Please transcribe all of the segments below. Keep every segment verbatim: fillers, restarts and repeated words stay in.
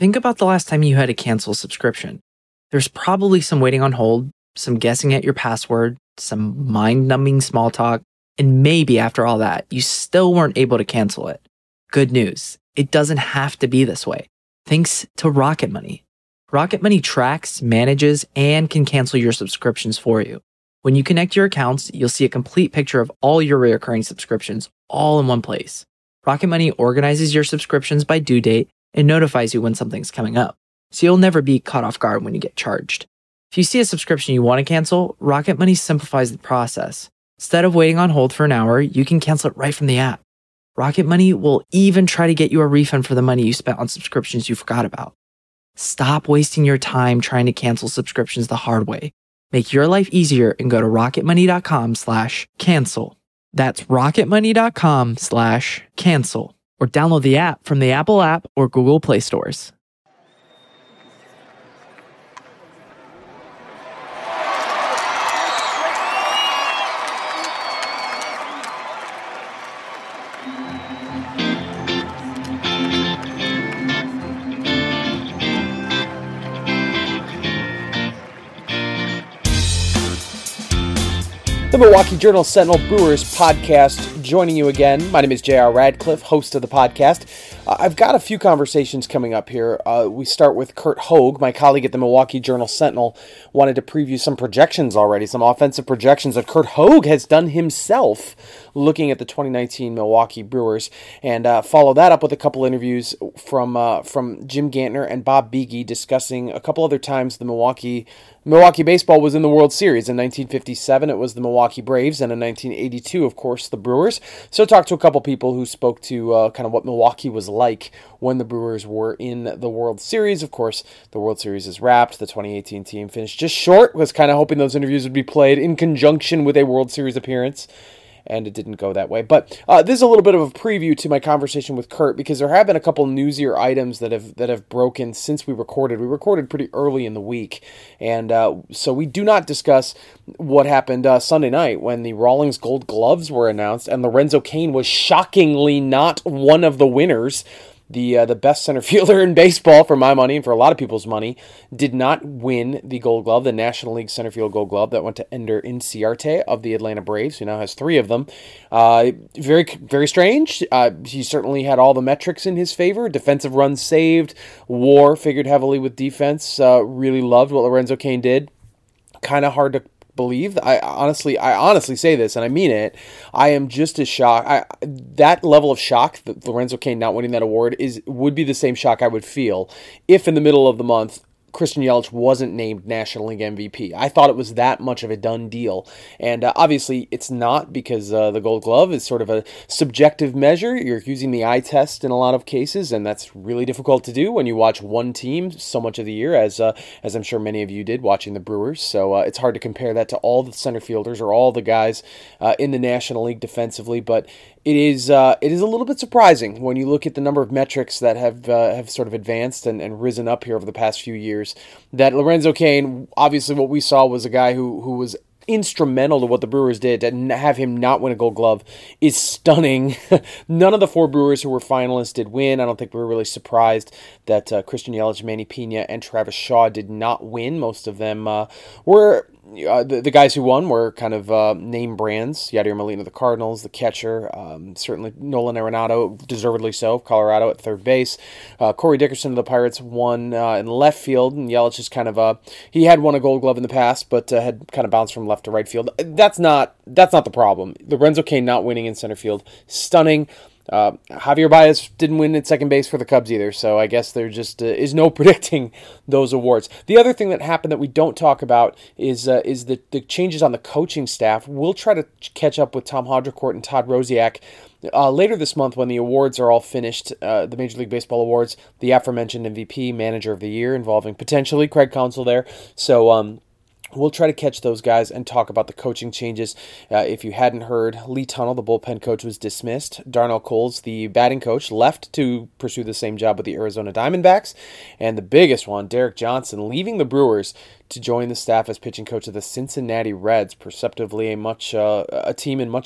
think about the last time you had to cancel a subscription. There's probably some waiting on hold, some guessing at your password, some mind-numbing small talk, and maybe after all that, you still weren't able to cancel it. Good news, it doesn't have to be this way. Thanks to Rocket Money. Rocket Money tracks, manages, and can cancel your subscriptions for you. When you connect your accounts, you'll see a complete picture of all your recurring subscriptions all in one place. Rocket Money organizes your subscriptions by due date and notifies you when something's coming up, so you'll never be caught off guard when you get charged. If you see a subscription you want to cancel, Rocket Money simplifies the process. Instead of waiting on hold for an hour, you can cancel it right from the app. Rocket Money will even try to get you a refund for the money you spent on subscriptions you forgot about. Stop wasting your time trying to cancel subscriptions the hard way. Make your life easier and go to rocketmoney.com slash cancel. That's rocketmoney.com slash cancel. Or download the app from the Apple app or Google Play stores. The Milwaukee Journal Sentinel Brewers podcast joining you again. My name is J R Radcliffe, host of the podcast. Uh, I've got a few conversations coming up here. Uh, we start with Curt Hogg, my colleague at the Milwaukee Journal Sentinel, wanted to preview some projections already, some offensive projections that Curt Hogg has done himself looking at the twenty nineteen Milwaukee Brewers, and uh, follow that up with a couple interviews from uh, from Jim Gantner and Bob Beege discussing a couple other times the Milwaukee Milwaukee baseball was in the World Series. In nineteen fifty-seven, it was the Milwaukee Braves, and in nineteen eighty-two, of course, the Brewers. So talked to a couple people who spoke to uh, kind of what Milwaukee was like when the Brewers were in the World Series. Of course, the World Series is wrapped. The twenty eighteen team finished just short. Was kind of hoping those interviews would be played in conjunction with a World Series appearance, and it didn't go that way. But uh, this is a little bit of a preview to my conversation with Curt, because there have been a couple newsier items that have that have broken since we recorded. We recorded pretty early in the week, and uh, so we do not discuss what happened uh, Sunday night when the Rawlings Gold Gloves were announced, and Lorenzo Cain was shockingly not one of the winners. The uh, the best center fielder in baseball, for my money and for a lot of people's money, did not win the Gold Glove, the National League Center Field Gold Glove that went to Ender Inciarte of the Atlanta Braves, who now has three of them. Uh, very very strange. Uh, he certainly had all the metrics in his favor. Defensive runs saved, WAR figured heavily with defense. Uh, really loved what Lorenzo Cain did. Kind of hard to believe. I honestly, I honestly say this, and I mean it. I am just as shocked. I, that level of shock that Lorenzo Cain not winning that award is would be the same shock I would feel if in the middle of the month Christian Yelich wasn't named National League M V P. I thought it was that much of a done deal. And uh, obviously it's not, because uh, the Gold Glove is sort of a subjective measure. You're using the eye test in a lot of cases, and that's really difficult to do when you watch one team so much of the year, as uh, as I'm sure many of you did watching the Brewers. So uh, it's hard to compare that to all the center fielders or all the guys uh, in the National League defensively. But It is uh, it is a little bit surprising when you look at the number of metrics that have uh, have sort of advanced and, and risen up here over the past few years, that Lorenzo Cain, obviously what we saw was a guy who, who was instrumental to what the Brewers did. To have him not win a Gold Glove is stunning. None of the four Brewers who were finalists did win. I don't think we were really surprised that uh, Christian Yelich, Manny Pena, and Travis Shaw did not win. Most of them uh, were... Uh, the, the guys who won were kind of uh, name brands. Yadier Molina, the Cardinals, the catcher. Um, certainly Nolan Arenado, deservedly so, Colorado at third base. Uh, Corey Dickerson of the Pirates won uh, in left field, and Yelich is kind of a... He had won a Gold Glove in the past, but uh, had kind of bounced from left to right field. That's not that's not the problem. Lorenzo Cain not winning in center field, stunning. Uh, Javier Baez didn't win at second base for the Cubs either, so I guess there just uh, is no predicting those awards. The other thing that happened that we don't talk about is uh, is the, the changes on the coaching staff. We'll try to catch up with Tom Haudricourt and Todd Rosiak uh, later this month when the awards are all finished, uh, the Major League Baseball awards, the aforementioned M V P, Manager of the Year, involving potentially Craig Counsell there. So, um... We'll try to catch those guys and talk about the coaching changes. Uh, if you hadn't heard, Lee Tunnell, the bullpen coach, was dismissed. Darnell Coles, the batting coach, left to pursue the same job with the Arizona Diamondbacks. And the biggest one, Derek Johnson, leaving the Brewers to join the staff as pitching coach of the Cincinnati Reds, perceptively a much uh, a team in much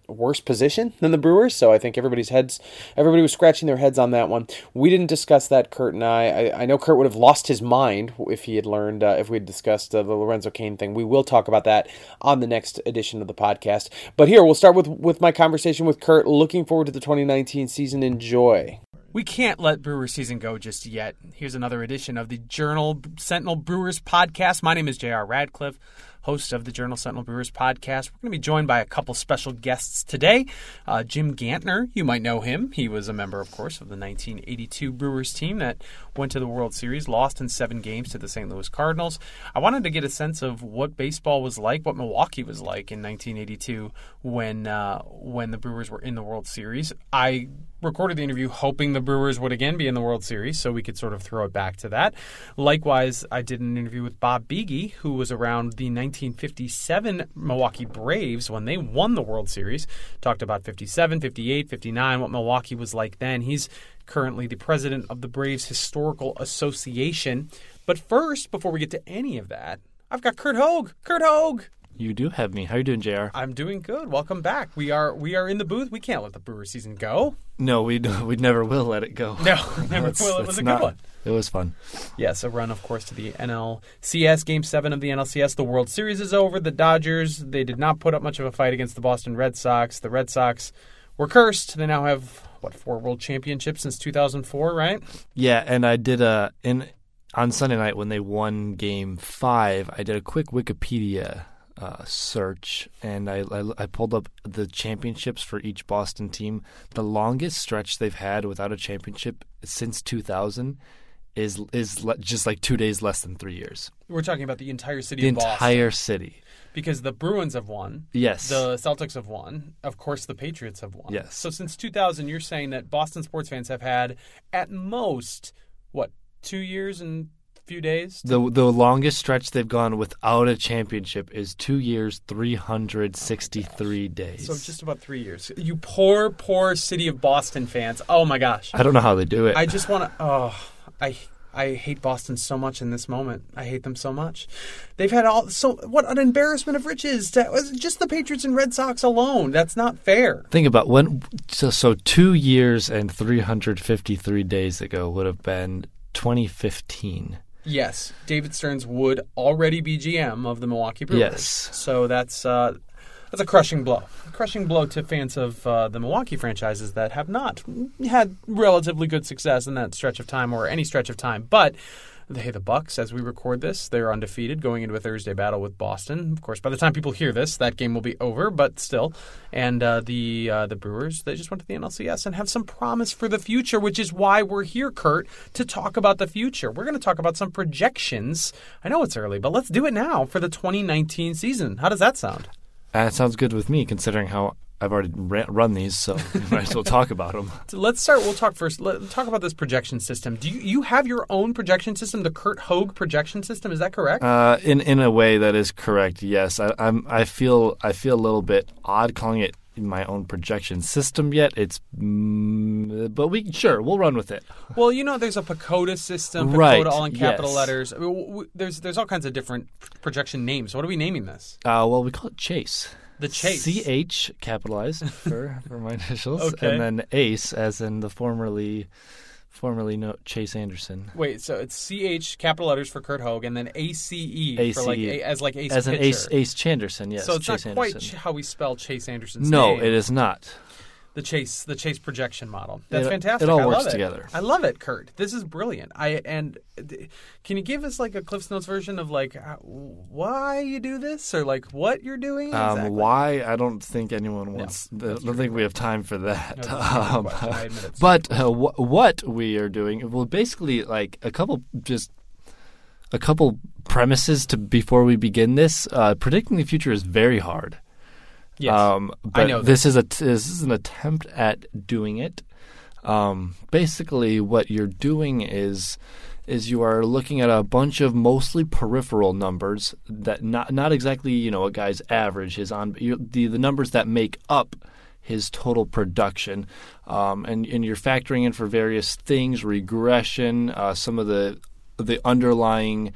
worse position than the Brewers, so I think everybody's heads, everybody was scratching their heads on that one. We didn't discuss that, Kurt and I. I, I know Kurt would have lost his mind if he had learned, uh, if we had discussed uh, the Lorenzo Cain thing. We will talk about that on the next edition of the podcast. But here, we'll start with, with my conversation with Kurt. Looking forward to the twenty nineteen season. Enjoy. We can't let Brewer season go just yet. Here's another edition of the Journal Sentinel Brewers podcast. My name is J R Radcliffe, host of the Journal Sentinel Brewers podcast. We're going to be joined by a couple special guests today. Uh, Jim Gantner, you might know him. He was a member, of course, of the nineteen eighty-two Brewers team that went to the World Series, lost in seven games to the Saint Louis Cardinals. I wanted to get a sense of what baseball was like, what Milwaukee was like in nineteen eighty-two when uh, when the Brewers were in the World Series. I recorded the interview hoping the Brewers would again be in the World Series, so we could sort of throw it back to that. Likewise, I did an interview with Bob Beege, who was around the nineteen fifty-seven Milwaukee Braves when they won the World Series. Talked about fifty-seven, fifty-eight, fifty-nine, what Milwaukee was like then. He's currently the president of the Braves Historical Association. But first, before we get to any of that, I've got Curt Hogg. Curt Hogg! You do have me. How you doing, J R? I'm doing good. Welcome back. We are we are in the booth. We can't let the Brewer season go. No, we we never will let it go. No, never will. It was a not, good one. It was fun. Yes, a run, of course, to the N L C S Game seven of the N L C S. The World Series is over. The Dodgers, they did not put up much of a fight against the Boston Red Sox. The Red Sox were cursed. They now have, what, four World Championships since two thousand four, right? Yeah, and I did a in on Sunday night when they won Game five, I did a quick Wikipedia Uh, search, and I, I I pulled up the championships for each Boston team. The longest stretch they've had without a championship since two thousand is is le- just like two days less than three years. We're talking about the entire city The of Boston. entire city. Because the Bruins have won. Yes. The Celtics have won. Of course, the Patriots have won. Yes. So since two thousand, you're saying that Boston sports fans have had, at most, what, two years and few days? The the longest stretch they've gone without a championship is two years, three hundred sixty-three oh days. So just about three years. You poor, poor city of Boston fans. Oh, my gosh. I don't know how they do it. I just want to, oh, I I hate Boston so much in this moment. I hate them so much. They've had all, so, what an embarrassment of riches. To, just the Patriots and Red Sox alone. That's not fair. Think about when, so, so two years and three hundred fifty-three days ago would have been twenty fifteen. Yes, David Stearns would already be G M of the Milwaukee Brewers. Yes. So that's uh, that's a crushing blow. A crushing blow to fans of uh, the Milwaukee franchises that have not had relatively good success in that stretch of time or any stretch of time. But hey, the Bucks, as we record this, they're undefeated going into a Thursday battle with Boston. Of course, by the time people hear this, that game will be over, but still. And uh, the uh, the Brewers, they just went to the N L C S and have some promise for the future, which is why we're here, Curt, to talk about the future. We're going to talk about some projections. I know it's early, but let's do it now for the twenty nineteen season. How does that sound? That sounds good with me, considering how I've already run these, so we might as well talk about them. So let's start. We'll talk first. Let's talk about this projection system. Do you, you have your own projection system, the Curt Hogg projection system? Is that correct? Uh, in in a way, that is correct. Yes, I, I'm. I feel. I feel a little bit odd calling it my own projection system yet. It's, mm, but we sure we'll run with it. Well, you know, there's a PECOTA system. PECOTA Right, all in capital yes. letters. I mean, w- w- There's there's all kinds of different projection names. What are we naming this? Uh, well, we call it Chase. The Chase. C H capitalized for, for my initials. Okay. And then Ace, as in the formerly formerly no, Chase Anderson. Wait, so it's C H capital letters for Curt Hogg, and then A C E A for C E. like a, as like Ace As pitcher. an Ace Ace Chanderson, yes. So it's Chase not quite Anderson. ch- how we spell Chase Anderson's No, name. it is not. The Chase, the Chase projection model. That's It- fantastic. it all I works love it. together. I love it, Curt. This is brilliant. I and d- can you give us like a Cliff's Notes version of like uh, why you do this or like what you're doing? Um, exactly? I don't think anyone wants. I that's don't true. think we have time for that. No, that's a good Um, question. I admit it's but uh, wh- what we are doing, well, basically, like a couple just a couple premises to before we begin this. Uh, predicting the future is very hard. Yes. Um, but I know this is a t- this is an attempt at doing it. Um, basically, what you're doing is is you are looking at a bunch of mostly peripheral numbers that not not exactly you know a guy's average, his on you the the numbers that make up his total production, um, and and you're factoring in for various things, regression, uh, some of the the underlying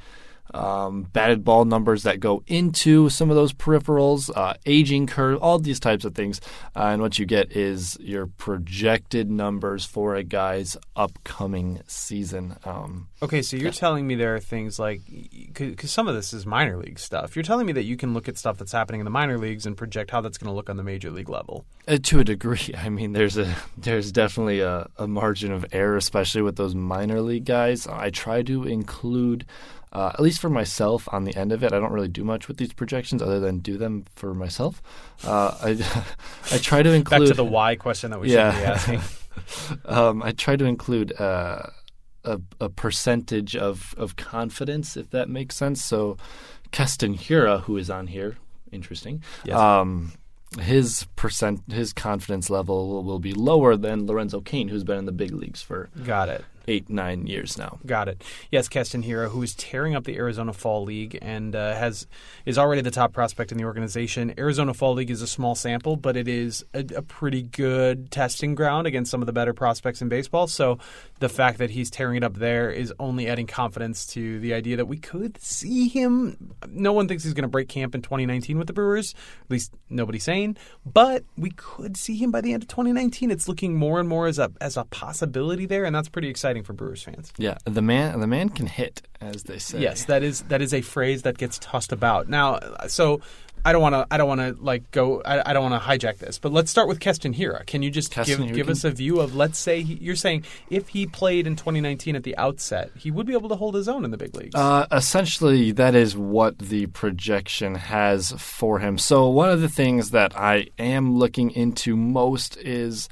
um, batted ball numbers that go into some of those peripherals, uh, aging curve, all these types of things. Uh, and what you get is your projected numbers for a guy's upcoming season. Um, okay, so you're yeah. telling me there are things like, because some of this is minor league stuff. You're telling me that you can look at stuff that's happening in the minor leagues and project how that's going to look on the major league level. Uh, to a degree. I mean, there's a there's definitely a, a margin of error, especially with those minor league guys. I try to include, uh, at least for myself, on the end of it. I don't really do much with these projections other than do them for myself. Uh, I I try to include back to the why question that we yeah. should be asking. um, I try to include uh, a a percentage of of confidence, if that makes sense. So, Keston Hiura, who is on here, interesting. Yes. Um, his percent, his confidence level will, will be lower than Lorenzo Cain, who's been in the big leagues for Got it. eight, nine years now. Got it. Yes, Keston Hiura, who is tearing up the Arizona Fall League and uh, has is already the top prospect in the organization. Arizona Fall League is a small sample, but it is a, a pretty good testing ground against some of the better prospects in baseball. So the fact that he's tearing it up there is only adding confidence to the idea that we could see him. No one thinks he's going to break camp in twenty nineteen with the Brewers, at least nobody's saying, but we could see him by the end of twenty nineteen. It's looking more and more as a as a possibility there, and that's pretty exciting for Brewers fans. Yeah, the man the man can hit, as they say. Yes, that is that is a phrase that gets tossed about. Now, so I don't want to I don't want to like go I, I don't want to hijack this, but let's start with Keston Hiura. Can you just Keston give Hiura give can... us a view of, let's say he, you're saying if he played in twenty nineteen at the outset, he would be able to hold his own in the big leagues? Uh, essentially, that is what the projection has for him. So one of the things that I am looking into most is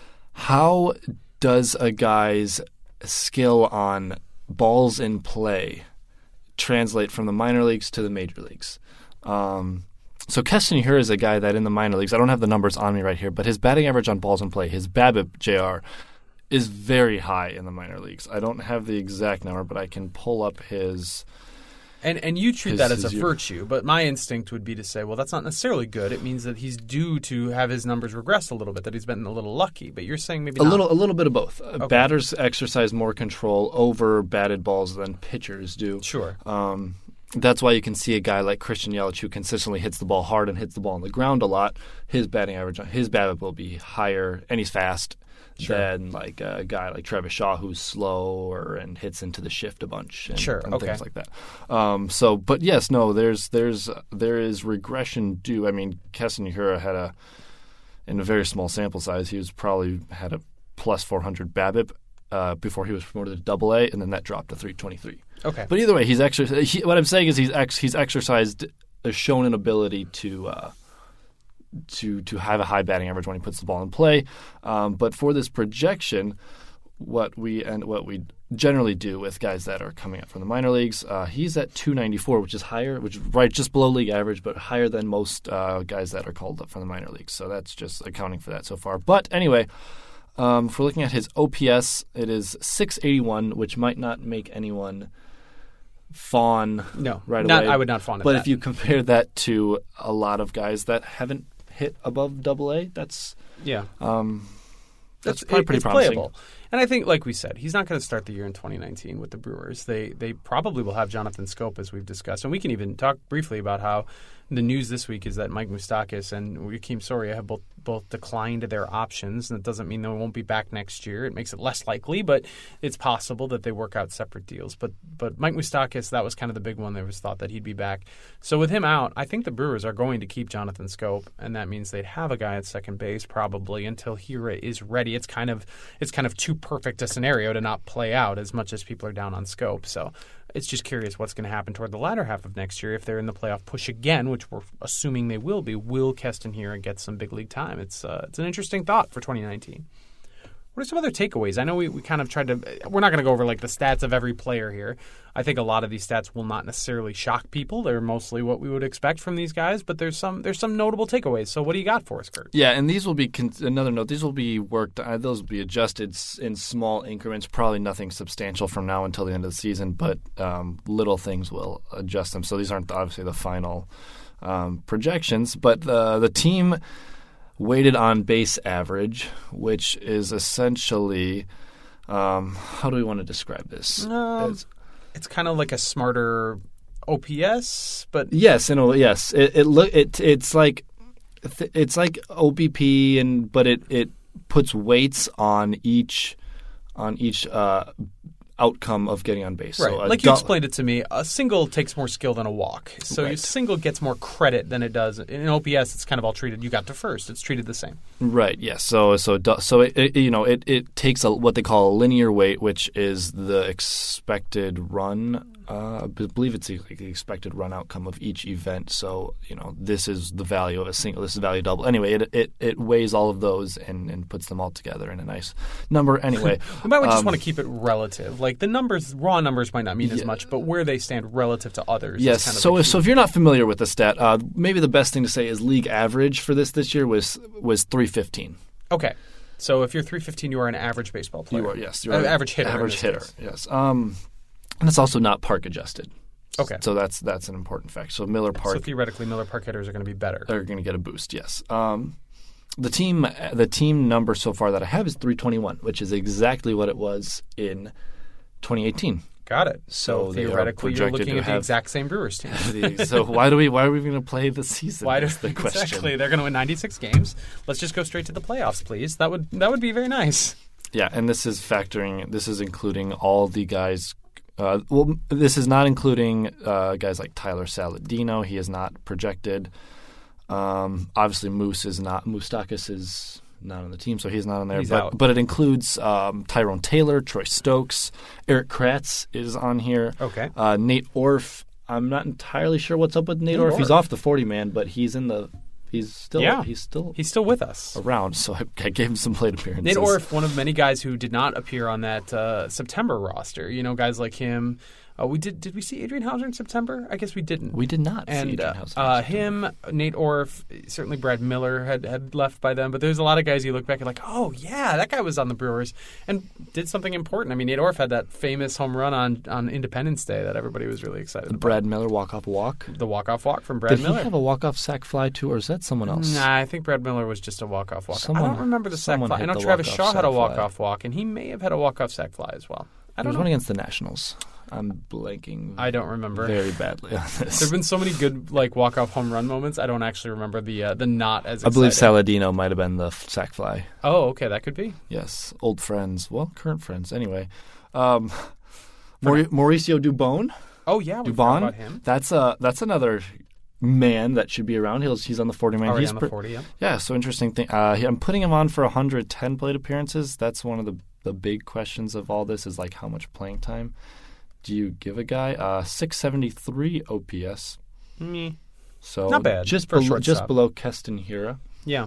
how does a guy's skill on balls in play translate from the minor leagues to the major leagues. Um, so Keston Hiura is a guy that in the minor leagues, I don't have the numbers on me right here, but his batting average on balls in play, his BABIP, J R, is very high in the minor leagues. I don't have the exact number, but I can pull up his... And and you treat his, that as a his, virtue, but my instinct would be to say, well, that's not necessarily good. It means that he's due to have his numbers regress a little bit, that he's been a little lucky. But you're saying maybe a not. little, a little bit of both. Okay. Batters exercise more control over batted balls than pitchers do. Sure. Um, that's why you can see a guy like Christian Yelich, who consistently hits the ball hard and hits the ball on the ground a lot. His batting average, his BABIP will be higher, and he's fast. Sure. Than like a guy like Travis Shaw, who's slower and hits into the shift a bunch, and, sure, and okay. things like that. Um, so, but yes, no, there's there's there is regression due. I mean, Keston Hiura had a in a very small sample size, he was probably had a plus four hundred BABIP uh, before he was promoted to Double A, and then that dropped to three twenty-three. Okay, but either way, he's actually he, what I'm saying is he's ex, he's exercised, uh, shown an ability to. Uh, to to have a high batting average when he puts the ball in play. Um, but for this projection, what we and what we generally do with guys that are coming up from the minor leagues, uh, he's at two ninety-four, which is higher, which is right just below league average, but higher than most uh, guys that are called up from the minor leagues. So that's just accounting for that so far. But anyway, um, if we're looking at his O P S, it is six eighty-one, which might not make anyone fawn no, right not, away. I would not fawn at but that. if you compare that to a lot of guys that haven't hit above Double A, that's yeah, um, that's, that's probably it, pretty it's promising. playable. And I think, like we said, he's not going to start the year in twenty nineteen with the Brewers. They they probably will have Jonathan Schoop, as we've discussed, and we can even talk briefly about how the news this week is that Mike Moustakas and Joakim Soria have both both declined their options, and it doesn't mean they won't be back next year. It makes it less likely, but it's possible that they work out separate deals. But but Mike Moustakas, that was kind of the big one. There was thought that he'd be back. So with him out, I think the Brewers are going to keep Jonathan Schoop, and that means they'd have a guy at second base probably until Hiura is ready. It's kind of it's kind of too perfect a scenario to not play out as much as people are down on Schoop. So it's just curious what's going to happen toward the latter half of next year if they're in the playoff push again, which we're assuming they will be. Will Keston Hiura get some big league time? It's uh, it's an interesting thought for twenty nineteen. What are some other takeaways? I know we, we kind of tried to – we're not going to go over like the stats of every player here. I think a lot of these stats will not necessarily shock people. They're mostly what we would expect from these guys, but there's some there's some notable takeaways. So what do you got for us, Kurt? Yeah, and these will be con- – another note, these will be worked uh, – those will be adjusted in small increments, probably nothing substantial from now until the end of the season, but um, little things will adjust them. So these aren't obviously the final um, projections, but uh, the team – weighted on base average, which is essentially um, how do we want to describe this? Um, As, it's kind of like a smarter O P S, but yes, and yes, it it look it it's like it's like O B P, and but it it puts weights on each on each uh, outcome of getting on base. Right. So like du- you explained it to me, a single takes more skill than a walk. So your Right. single gets more credit than it does. In O P S, it's kind of all treated. You got to first. It's treated the same. Right. Yes. So so it do- so it, it you know it, it takes a, what they call a linear weight, which is the expected run. Uh, I believe it's the, the expected run outcome of each event. So you know this is the value of a single. This is the value of double. Anyway, it it, it weighs all of those and, and puts them all together in a nice number. Anyway, We might just um, want to keep it relative. Like the numbers, raw numbers might not mean as Yeah. much, but where they stand relative to others. Yes. Is kind of So the if, key. so if you're not familiar with the stat, uh, maybe the best thing to say is league average for this this year was was three fifteen. Okay. So if you're three fifteen, you are an average baseball player. You are yes. You Uh, are average hitter. in Average this hitter. case. Yes. Um, and it's also not park adjusted. Okay. So that's that's an important fact. So Miller So Park theoretically, Miller Park hitters are going to be better. are going to get a boost. Yes. Um, the team the team number so far that I have is three twenty-one, which is exactly what it was in twenty eighteen. Got it. So So they are theoretically, you're projected looking to at the have- exact same Brewers team. So why do we why are we going to play the season? Why do That's the question. exactly? They're going to win ninety-six games. Let's just go straight to the playoffs, please. That would that would be very nice. Yeah, and this is factoring. This is including all the guys. Uh, well, this is not including uh, guys like Tyler Saladino. He is not projected. Um, obviously, Moose is not. Moustakis is not on the team, so he's not on there. He's but out. but it includes um, Tyrone Taylor, Troy Stokes, Eric Kratz is on here. Okay. Uh, Nate Orf. I'm not entirely sure what's up with Nate, Nate Orf. He's Orf. off the forty man, but he's in the. He's still. Yeah. He's still. He's still with us. around, so I, I gave him some plate appearances. Nate Orf, one of many guys who did not appear on that uh, September roster. You know, guys like him. Uh, we did. Did we see Adrian Hauser in September? I guess we didn't. We did not see and Adrian uh, Hauser in uh, September. him, Nate Orf, certainly Brad Miller had, had left by then. But there's a lot of guys you look back and like, oh yeah, that guy was on the Brewers and did something important. I mean, Nate Orf had that famous home run on, on Independence Day that everybody was really excited about. Brad Miller walk-off walk. The walk-off walk from Brad Did Miller. he have a walk-off sac fly too, or is that someone else? Nah, I think Brad Miller was just a walk-off walk. I Someone- don't remember the sack someone fly. I hit know the Travis walk-off Shaw had a sack fly. walk-off walk, and he may have had a walk-off sack fly as well. I There don't was know. one against the Nationals. I'm blanking I don't remember. very badly on this. There have been so many good like walk-off home run moments. I don't actually remember the uh, the not as. I believe exciting. Saladino might have been the f- sac fly. Oh, okay, that could be. Yes, old friends. Well, current friends. Anyway, um, Mauri- Mauricio Dubon. Oh yeah, we forgot Dubon. about him. That's a that's another man that should be around. He's he's on the forty man. Already he's on the pre- forty. Yeah. Yeah, so interesting thing. Uh, he- I'm putting him on for one hundred ten plate appearances. That's one of the the big questions of all this is like how much playing time do you give a guy? Uh, six seventy-three O P S. Me. So Not bad Just for a below, just shortstop. below Keston Hira. Yeah.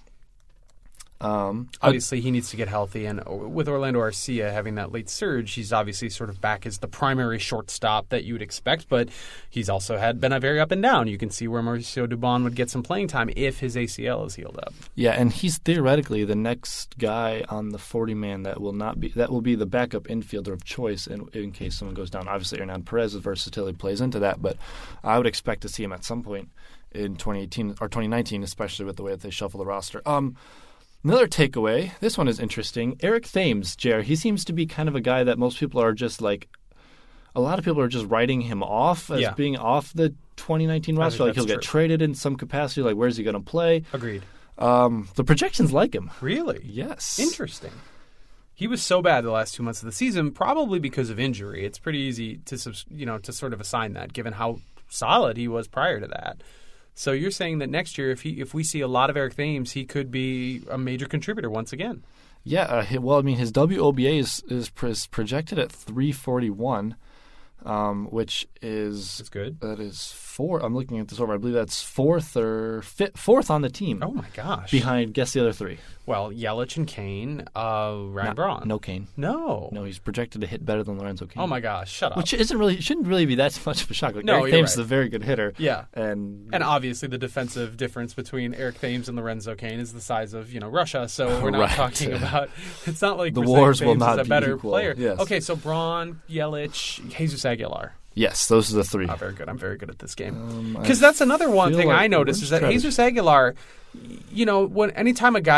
Um, Obviously, he needs to get healthy, and with Orlando Arcia having that late surge, he's obviously sort of back as the primary shortstop that you would expect. But he's also had been a very up and down. You can see where Mauricio Dubon would get some playing time if his A C L is healed up. yeah, and he's theoretically the next guy on the forty man that will not be that will be the backup infielder of choice in, in case someone goes down. Obviously, Hernan Perez's versatility plays into that, but I would expect to see him at some point in twenty eighteen or twenty nineteen, especially with the way that they shuffle the roster. Um, Another takeaway, this one is interesting. Eric Thames, Jer, he seems to be kind of a guy that most people are just like, a lot of people are just writing him off as Yeah. being off the twenty nineteen I roster. think Like he'll that's get true. traded in some capacity. Like, where's he going to play? Agreed. Um, the projections like him. Really? Yes. Interesting. He was so bad the last two months of the season, probably because of injury. It's pretty easy to subs- you know to sort of assign that, given how solid he was prior to that. So you're saying that next year, if he if we see a lot of Eric Thames, he could be a major contributor once again. Yeah. Uh, he- well, I mean, his W O B A is is, pr- is projected at three forty-one, um, which is That's good. that is four. I'm looking at this over. I believe that's fourth or fifth, fourth on the team. Oh my gosh! Behind, guess the other three. Well, Yelich and Kane, uh, Ryan Not- Braun. No Kane. no, No, he's projected to hit better than Lorenzo Kane. Oh my gosh! Shut up. Which isn't really shouldn't really be that much of a shock. Like, No, Eric you're Thames right. is a very good hitter. Yeah. And And obviously, the defensive difference between Eric Thames and Lorenzo Kane is the size of you know Russia. So we're not Right. talking about. It's not like The we're saying wars will Thames not is a be better equal. player. Yes. Okay, so Braun, Yelich, Jesus Aguilar. yes, those are the three. Oh, very good. I'm very good at this game. Um, I Because that's another one feel thing like I noticed where's is that Travis? Jesus Aguilar, you know, when anytime a guy s-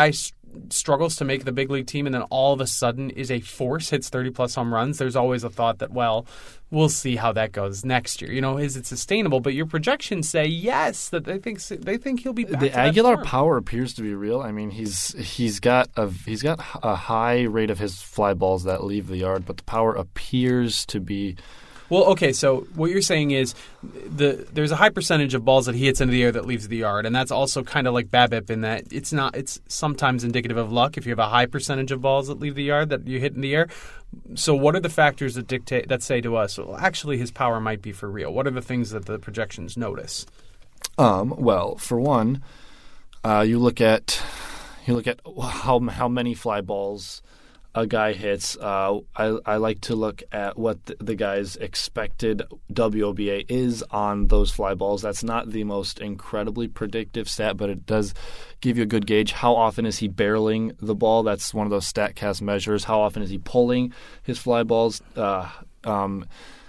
struggles to make the big league team and then all of a sudden is a force, hits thirty-plus home runs, there's always a thought that, well, we'll see how that goes next year. You know, is it sustainable? But your projections say yes, that they think they think he'll be back The to that Aguilar form. power appears to be real. I mean, he's he's got a he's got a high rate of his fly balls that leave the yard, but the power appears to be. Well, okay, so what you're saying is the there's a high percentage of balls that he hits into the air that leaves the yard, and that's also kind of like BABIP in that it's not it's sometimes indicative of luck if you have a high percentage of balls that leave the yard that you hit in the air. So what are the factors that dictate that say to us, well, actually his power might be for real? What are the things that the projections notice? Um, well, for one, uh, you look at you look at how how many fly balls a guy hits. Uh, I, I like to look at what the, the guy's expected W O B A is on those fly balls. That's not the most incredibly predictive stat, but it does give you a good gauge. How often is he barreling the ball? That's one of those StatCast measures. How often is he pulling his fly balls? Uh, um,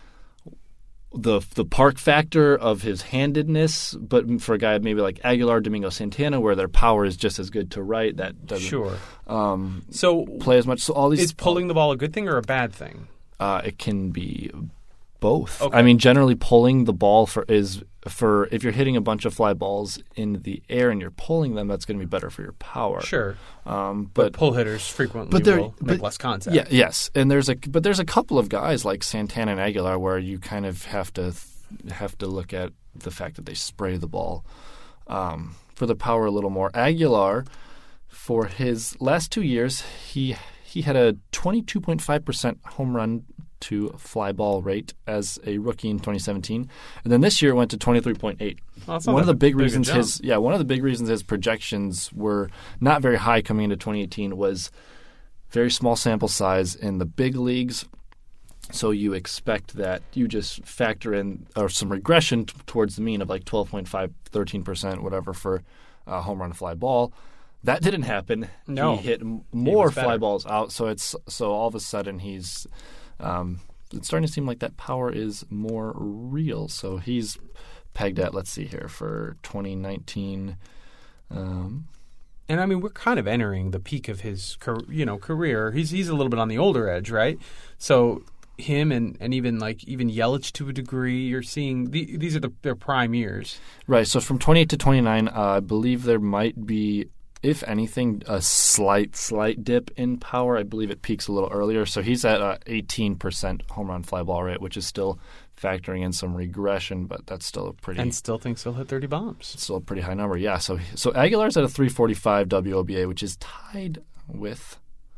the the park factor of his handedness, but for a guy maybe like Aguilar, Domingo Santana, where their power is just as good to right, that doesn't Sure. um, So play as much. So all these is pulling the ball a good thing or a bad thing? uh, it can be both. Okay. I mean, generally pulling the ball for is for if you're hitting a bunch of fly balls in the air and you're pulling them, that's going to be better for your power. Sure. Um, But, but pull hitters frequently but they're- will make but- less contact. yeah, yes, and there's a but there's a couple of guys like Santana and Aguilar where you kind of have to have to look at the fact that they spray the ball um, for the power a little more. Aguilar, for his last two years, he he had a twenty-two point five percent home run to fly ball rate as a rookie in twenty seventeen, and then this year it went to twenty-three point eight. Well, that's not One of that the big big a reasons jump. his yeah one of the big reasons his projections were not very high coming into twenty eighteen was very small sample size in the big leagues. So you expect that you just factor in or some regression t- towards the mean of like twelve point five, thirteen percent, whatever for uh, home run fly ball. That didn't happen. No. He hit m- more was fly better. balls out. So it's so all of a sudden he's um, it's starting to seem like that power is more real. So he's pegged at, let's see here, for twenty nineteen. Um, And I mean, we're kind of entering the peak of his, car- you know, career. He's he's a little bit on the older edge, right? So him and, and even like even Yelich to a degree, you're seeing the, these are the, their prime years. Right. So from twenty-eight to twenty-nine, uh, I believe there might be, if anything, a slight, slight dip in power. I believe it peaks a little earlier. So he's at uh, eighteen percent home run fly ball rate, which is still factoring in some regression, but that's still a pretty And still thinks he'll hit thirty bombs. still a pretty high number. Yeah. So so Aguilar's at a three forty-five W O B A, which is tied with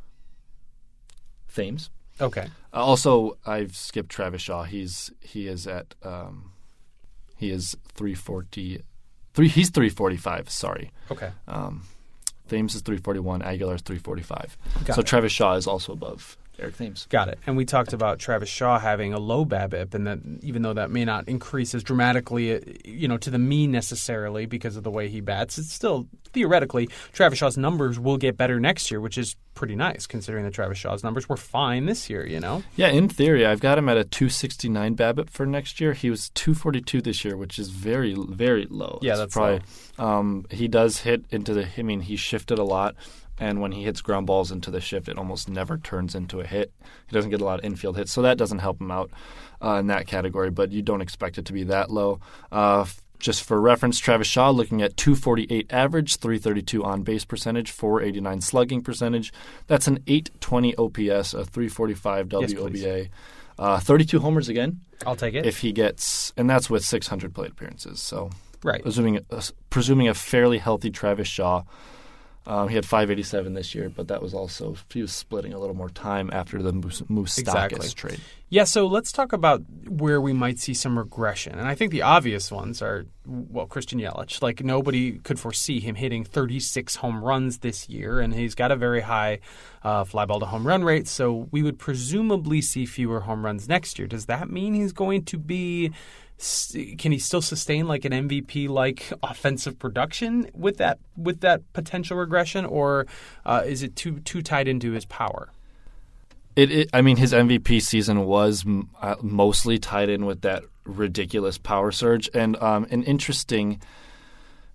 Thames. Okay. Uh, also, I've skipped Travis Shaw. He's he is at um, he is three forty. Three, he's three forty-five. Sorry, Okay. um, Thames is three forty-one. Aguilar is three forty-five. Got so it. Travis Shaw is also above Eric Thames. Got it. And we talked about Travis Shaw having a low BABIP, and that even though that may not increase as dramatically, uh, you know, to the mean necessarily because of the way he bats, it's still theoretically Travis Shaw's numbers will get better next year, which is pretty nice considering that Travis Shaw's numbers were fine this year. You know. Yeah, in theory, I've got him at a two sixty-nine BABIP for next year. He was two forty-two this year, which is very, very low. Yeah, It's that's probably. Um, he does hit into the. I mean, he shifted a lot. And when he hits ground balls into the shift, it almost never turns into a hit. He doesn't get a lot of infield hits, so that doesn't help him out uh, in that category. But you don't expect it to be that low. Uh, f- just for reference, Travis Shaw looking at two forty-eight average, three thirty-two on base percentage, four eighty-nine slugging percentage. That's an eight twenty O P S, a three forty-five W O B A, uh, thirty-two homers again. I'll take it. If he gets, and that's with six hundred plate appearances. So right. presuming uh, presuming a fairly healthy Travis Shaw. Um, he had five eighty-seven this year, but that was also he was splitting a little more time after the Mus- Moustakas Exactly. trade. Yeah, so let's talk about where we might see some regression. And I think the obvious ones are, well, Christian Yelich. Like, nobody could foresee him hitting thirty-six home runs this year, and he's got a very high uh, fly ball to home run rate, so we would presumably see fewer home runs next year. Does that mean he's going to be – can he still sustain like an M V P-like offensive production with that with that potential regression, or uh, is it too too tied into his power? It, it, I mean, his M V P season was m- uh, mostly tied in with that ridiculous power surge, and um, an interesting,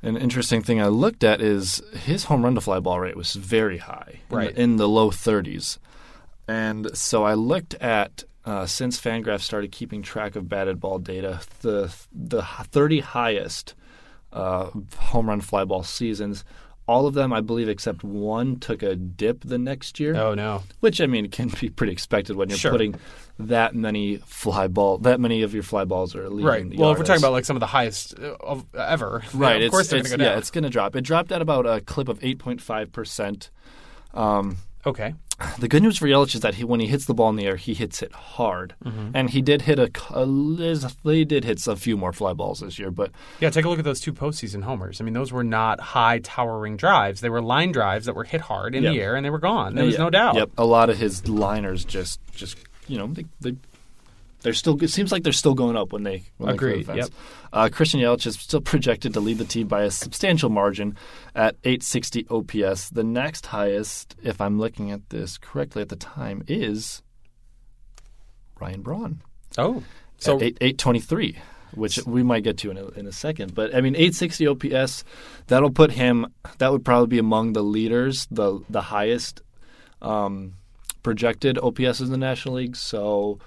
An interesting thing I looked at is his home run to fly ball rate was very high, right. in, the, in the low thirties. And so I looked at, uh, since Fangraphs started keeping track of batted ball data, the the thirty highest uh, home run fly ball seasons. All of them, I believe, except one, took a dip the next year. Oh no! Which I mean can be pretty expected when you're sure. putting that many fly ball, that many of your fly balls are leaving right. the Well, yard. if we're talking about like some of the highest of ever, right? of it's, course they're it's, going to go down. Yeah, it's going to drop. It dropped at about a clip of eight point five percent. Um, okay. The good news for Yelich is that he, when he hits the ball in the air, he hits it hard, mm-hmm. and he did hit a, a he did hit a few more fly balls this year. But yeah, take a look at those two postseason homers. I mean, those were not high towering drives; they were line drives that were hit hard in yep. the air, and they were gone. There was yeah. no doubt. Yep, a lot of his liners just, just you know, they, they they're still. It seems like they're still going up when they when agreed. They Yep. Uh, Christian Yelich is still projected to lead the team by a substantial margin at eight sixty O P S. The next highest, if I'm looking at this correctly at the time, is Ryan Braun. Oh, so at eight eight twenty three, which we might get to in a, in a second. But I mean, eight sixty O P S, that'll put him. That would probably be among the leaders, the the highest um, projected O P S in the National League. So.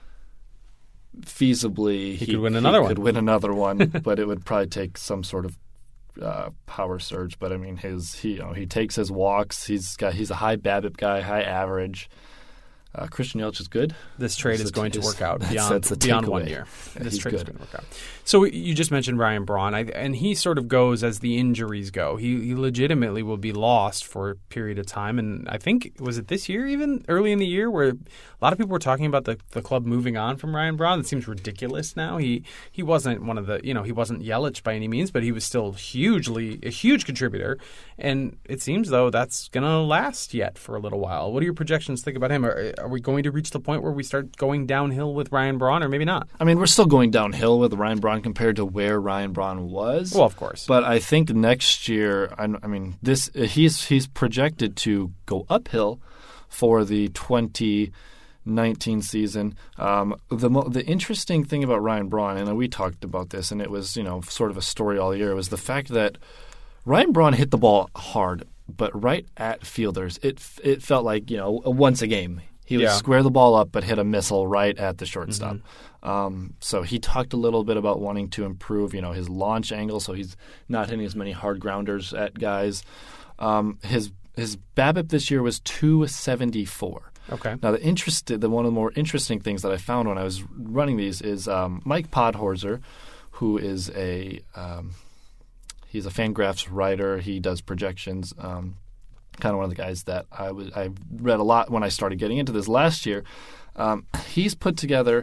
Feasibly, he, he could win another he one. Could win another one, but it would probably take some sort of uh, power surge. But I mean, his he you know he takes his walks. He's got he's a high BABIP guy, high average. Uh, Christian Yelich is good. This trade that's is going to work out that's, beyond that's beyond takeaway. one year. Yeah, this he's trade good. is going to work out. So you just mentioned Ryan Braun, I, and he sort of goes as the injuries go. He he legitimately will be lost for a period of time, and I think was it this year, even early in the year, where a lot of people were talking about the, the club moving on from Ryan Braun. It seems ridiculous now. He he wasn't one of the you know he wasn't Yelich by any means, but he was still hugely a huge contributor, and it seems though that's going to last yet for a little while. What do your projections think about him? Are, are we going to reach the point where we start going downhill with Ryan Braun, or maybe not? I mean, we're still going downhill with Ryan Braun compared to where Ryan Braun was. Well, of course. But I think next year, I, I mean, this he's he's projected to go uphill for the twenty nineteen season. Um, the the interesting thing about Ryan Braun, and we talked about this, and it was you know sort of a story all year, was the fact that Ryan Braun hit the ball hard, but right at fielders, it it felt like you know once a game. He would yeah. square the ball up but hit a missile right at the shortstop. Mm-hmm. Um, so he talked a little bit about wanting to improve, you know, his launch angle, so he's not hitting as many hard grounders at guys. Um, his his BABIP this year was two seventy-four. Okay. Now the interest, the one of the more interesting things that I found when I was running these is um, Mike Podhorzer, who is a um, he's a Fangraphs writer. He does projections. Um, kind of one of the guys that I was I read a lot when I started getting into this last year. Um, he's put together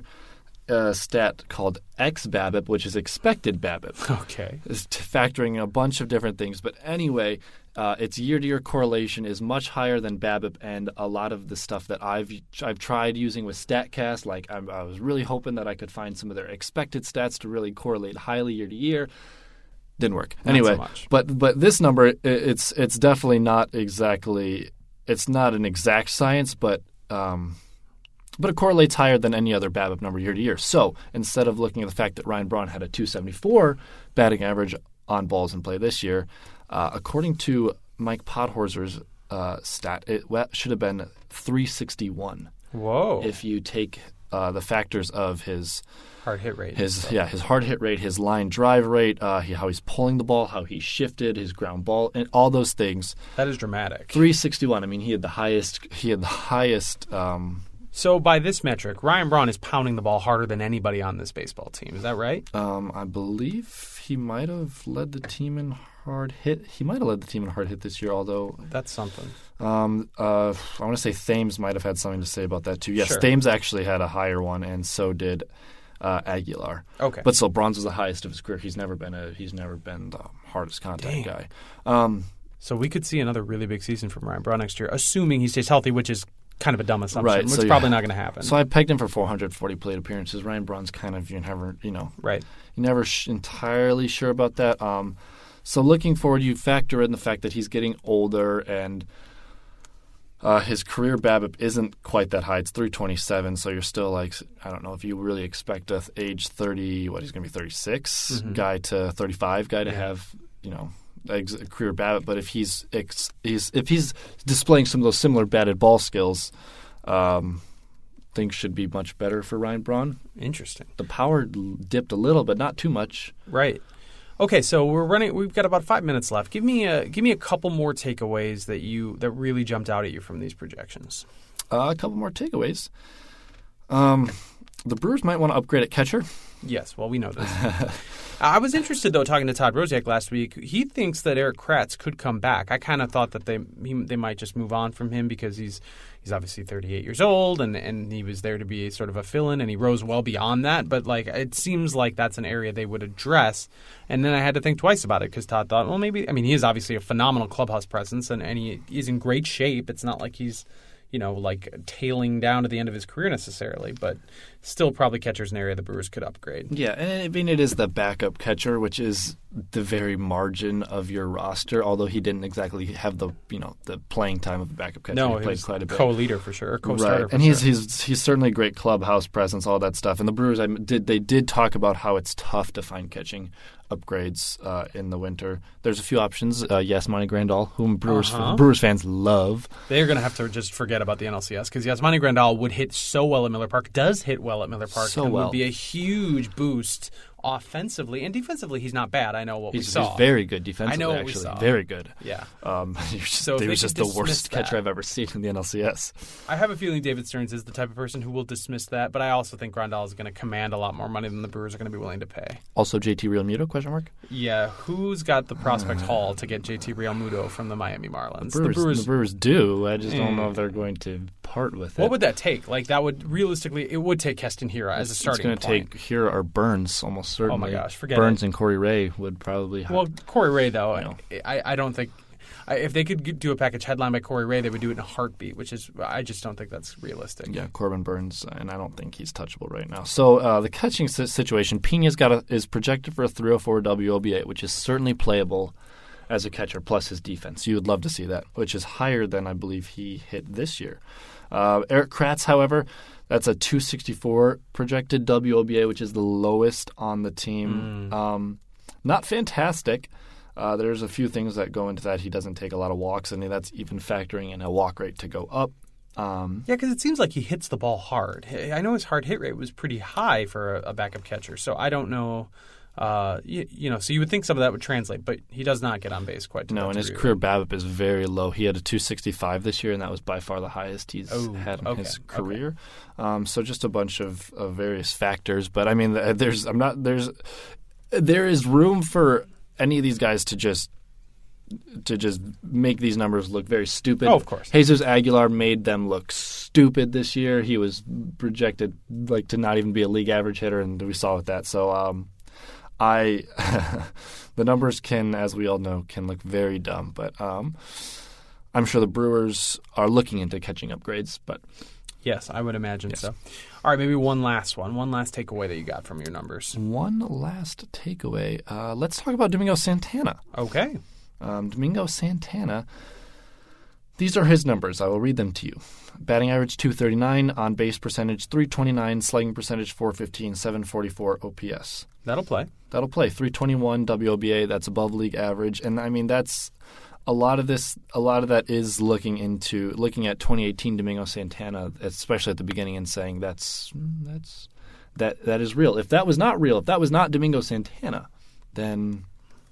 a stat called xBABIP, which is expected BABIP. Okay. It's factoring in a bunch of different things. But anyway, uh, its year-to-year correlation is much higher than BABIP, and a lot of the stuff that I've I've tried using with StatCast, like I'm, I was really hoping that I could find some of their expected stats to really correlate highly year-to-year. Didn't work. Not anyway, so much. but but this number it, it's it's definitely not exactly it's not an exact science, but um, but it correlates higher than any other BABIP number year to year. So instead of looking at the fact that Ryan Braun had a two seventy-four batting average on balls in play this year, uh, according to Mike Podhorzer's uh, stat, it should have been three sixty-one. Whoa! If you take uh, the factors of his hard hit rate, his yeah, his hard hit rate, his line drive rate, uh, he, how he's pulling the ball, how he shifted, his ground ball, and all those things. That is dramatic. three sixty-one. I mean, he had the highest. He had the highest. Um, so by this metric, Ryan Braun is pounding the ball harder than anybody on this baseball team. Is that right? Um, I believe he might have led the team in hard hit. He might have led the team in hard hit this year, although that's something. Um, uh, I want to say Thames might have had something to say about that too. Yes, Sure. Thames actually had a higher one, and so did uh, Aguilar. Okay, but still, Braun's was the highest of his career. He's never been a. He's never been the hardest contact Dang. guy. Um, so we could see another really big season from Ryan Braun next year, assuming he stays healthy, which is kind of a dumb assumption. Right, It's so probably yeah. not going to happen. So I pegged him for four hundred forty plate appearances. Ryan Braun's kind of you never you know right. You're never sh- entirely sure about that. Um, so looking forward, you factor in the fact that he's getting older and uh, his career BABIP isn't quite that high. It's three twenty-seven. So you're still like I don't know if you really expect a age thirty. What he's going to be thirty-six mm-hmm. guy to thirty-five guy to yeah. have you know, a career Babbitt, but if he's ex, he's if he's displaying some of those similar batted ball skills, um, things should be much better for Ryan Braun. Interesting. The power dipped a little, but not too much. Right. Okay, so we're running. We've got about five minutes left. Give me a give me a couple more takeaways that you that really jumped out at you from these projections. Uh, a couple more takeaways. Um, the Brewers might want to upgrade at catcher. Yes, well, we know this. I was interested, though, talking to Todd Rosiak last week. He thinks that Erik Kratz could come back. I kind of thought that they he, they might just move on from him because he's he's obviously thirty-eight years old, and, and he was there to be sort of a fill-in, and he rose well beyond that. But like it seems like that's an area they would address. And then I had to think twice about it because Todd thought, well, maybe – I mean, he is obviously a phenomenal clubhouse presence, and, and he is in great shape. It's not like he's – you know, like tailing down to the end of his career necessarily, but still probably catcher's an area the Brewers could upgrade. Yeah, and I mean, it is the backup catcher, which is the very margin of your roster, although he didn't exactly have the, you know, the playing time of the backup catcher. No, he played quite a bit. Co-leader for sure, co-starter right. for and sure. he's, he's, he's certainly a great clubhouse presence, all that stuff. And the Brewers, I did they did talk about how it's tough to find catching upgrades uh, in the winter. There's a few options. Uh, Yasmani Grandal, whom Brewers uh-huh. Brewers fans love. They're going to have to just forget about the N L C S because Yasmani Grandal would hit so well at Miller Park, does hit well at Miller Park, so and well. would be a huge boost offensively. And defensively, he's not bad. I know what he's, we saw. He's very good defensively, I know what actually. we saw. Very good. Yeah. Um, he was just, so he was just the worst that. catcher I've ever seen in the N L C S. I have a feeling David Stearns is the type of person who will dismiss that, but I also think Grandal is going to command a lot more money than the Brewers are going to be willing to pay. Also, J T Realmuto, question mark? Yeah, who's got the prospect haul to get J T Realmuto from the Miami Marlins? The Brewers, the Brewers, the Brewers do. I just Mm. don't know if they're going to part with it. What would that take? Like, that would, realistically, it would take Keston Hiura as a starting It's going to take Hiura or Burns, almost certainly. Oh, my gosh, forget Burns it. and Corey Ray would probably have. Well, Corey Ray, though, No. I, I don't think... I, if they could do a package headline by Corey Ray, they would do it in a heartbeat, which is... I just don't think that's realistic. Yeah, Corbin Burns, and I don't think he's touchable right now. So uh, the catching situation, Pena's got a, is projected for a three oh four W O B A, which is certainly playable as a catcher, plus his defense. You would love to see that, which is higher than I believe he hit this year. Uh, Erik Kratz, however, that's a two sixty-four projected W O B A, which is the lowest on the team. Mm. Um, not fantastic. Uh, there's a few things that go into that. He doesn't take a lot of walks, and that's even factoring in a walk rate to go up. Um, Yeah, because it seems like he hits the ball hard. I know his hard hit rate was pretty high for a, a backup catcher, so I don't know. Uh, you, you know, so you would think some of that would translate, but he does not get on base quite to no, that and his degree. career BABIP is very low. He had a two sixty-five this year, and that was by far the highest he's Oh, had in okay, his okay. career. Um, so just a bunch of, of various factors. But I mean, there's I'm not there's there is room for any of these guys to just to just make these numbers look very stupid. Oh, of course. Jesus Aguilar made them look stupid this year. He was projected like to not even be a league average hitter, and we saw with that. So um, I the numbers can, as we all know, can look very dumb. But um, I'm sure the Brewers are looking into catching upgrades. But Yes, I would imagine Yes. so. All right, maybe one last one. One last takeaway that you got from your numbers. one last takeaway. Uh, let's talk about Domingo Santana. Okay. Um, Domingo Santana, these are his numbers. I will read them to you. Batting average two thirty-nine, on base percentage three twenty-nine, slugging percentage four fifteen, seven forty-four O P S. That'll play. That'll play. three twenty-one W O B A, that's above league average. And I mean, that's a lot of this, a lot of that is looking into, looking at twenty eighteen Domingo Santana, especially at the beginning, and saying that's, that's, that, that is real. If that was not real, if that was not Domingo Santana, then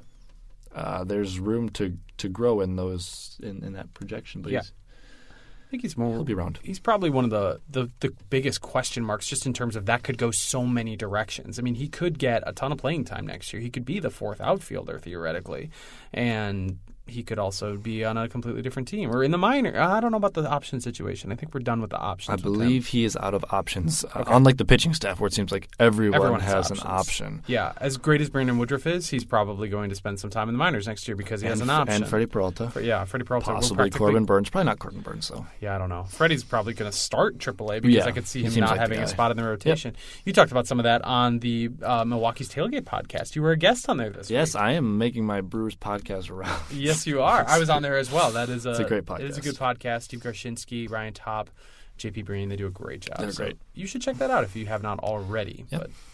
Uh, there's room to, to grow in those in, in that projection, but Yeah. he's, I think he's more. he'll be around. He's probably one of the, the, the biggest question marks just in terms of that could go so many directions. I mean, he could get a ton of playing time next year. He could be the fourth outfielder theoretically, and he could also be on a completely different team or in the minor. I don't know about the option situation. I think we're done with the options. I with him. believe he is out of options, uh, Okay. unlike the pitching staff, where it seems like everyone, Everyone has options. an option. Yeah, as great as Brandon Woodruff is, he's probably going to spend some time in the minors next year because he and, has an option. And Freddie Peralta. But yeah, Freddie Peralta. will Possibly practically- Corbin Burns. Probably not Corbin Burns, though. Yeah, I don't know. Freddie's probably going to start triple A because Yeah, I could see he him seems not like the having a guy. spot in the rotation. You talked about some of that on the uh, Milwaukee's Tailgate podcast. You were a guest on there this Yes, week. I am making my Brewers podcast around. Yes, you are. I was on there as well. That is a, It's a great It is a podcast. good podcast. Steve Garshinsky, Ryan Top, J P Breen, they do a great job. They're So great. you should check that out if you have not already. Yep. But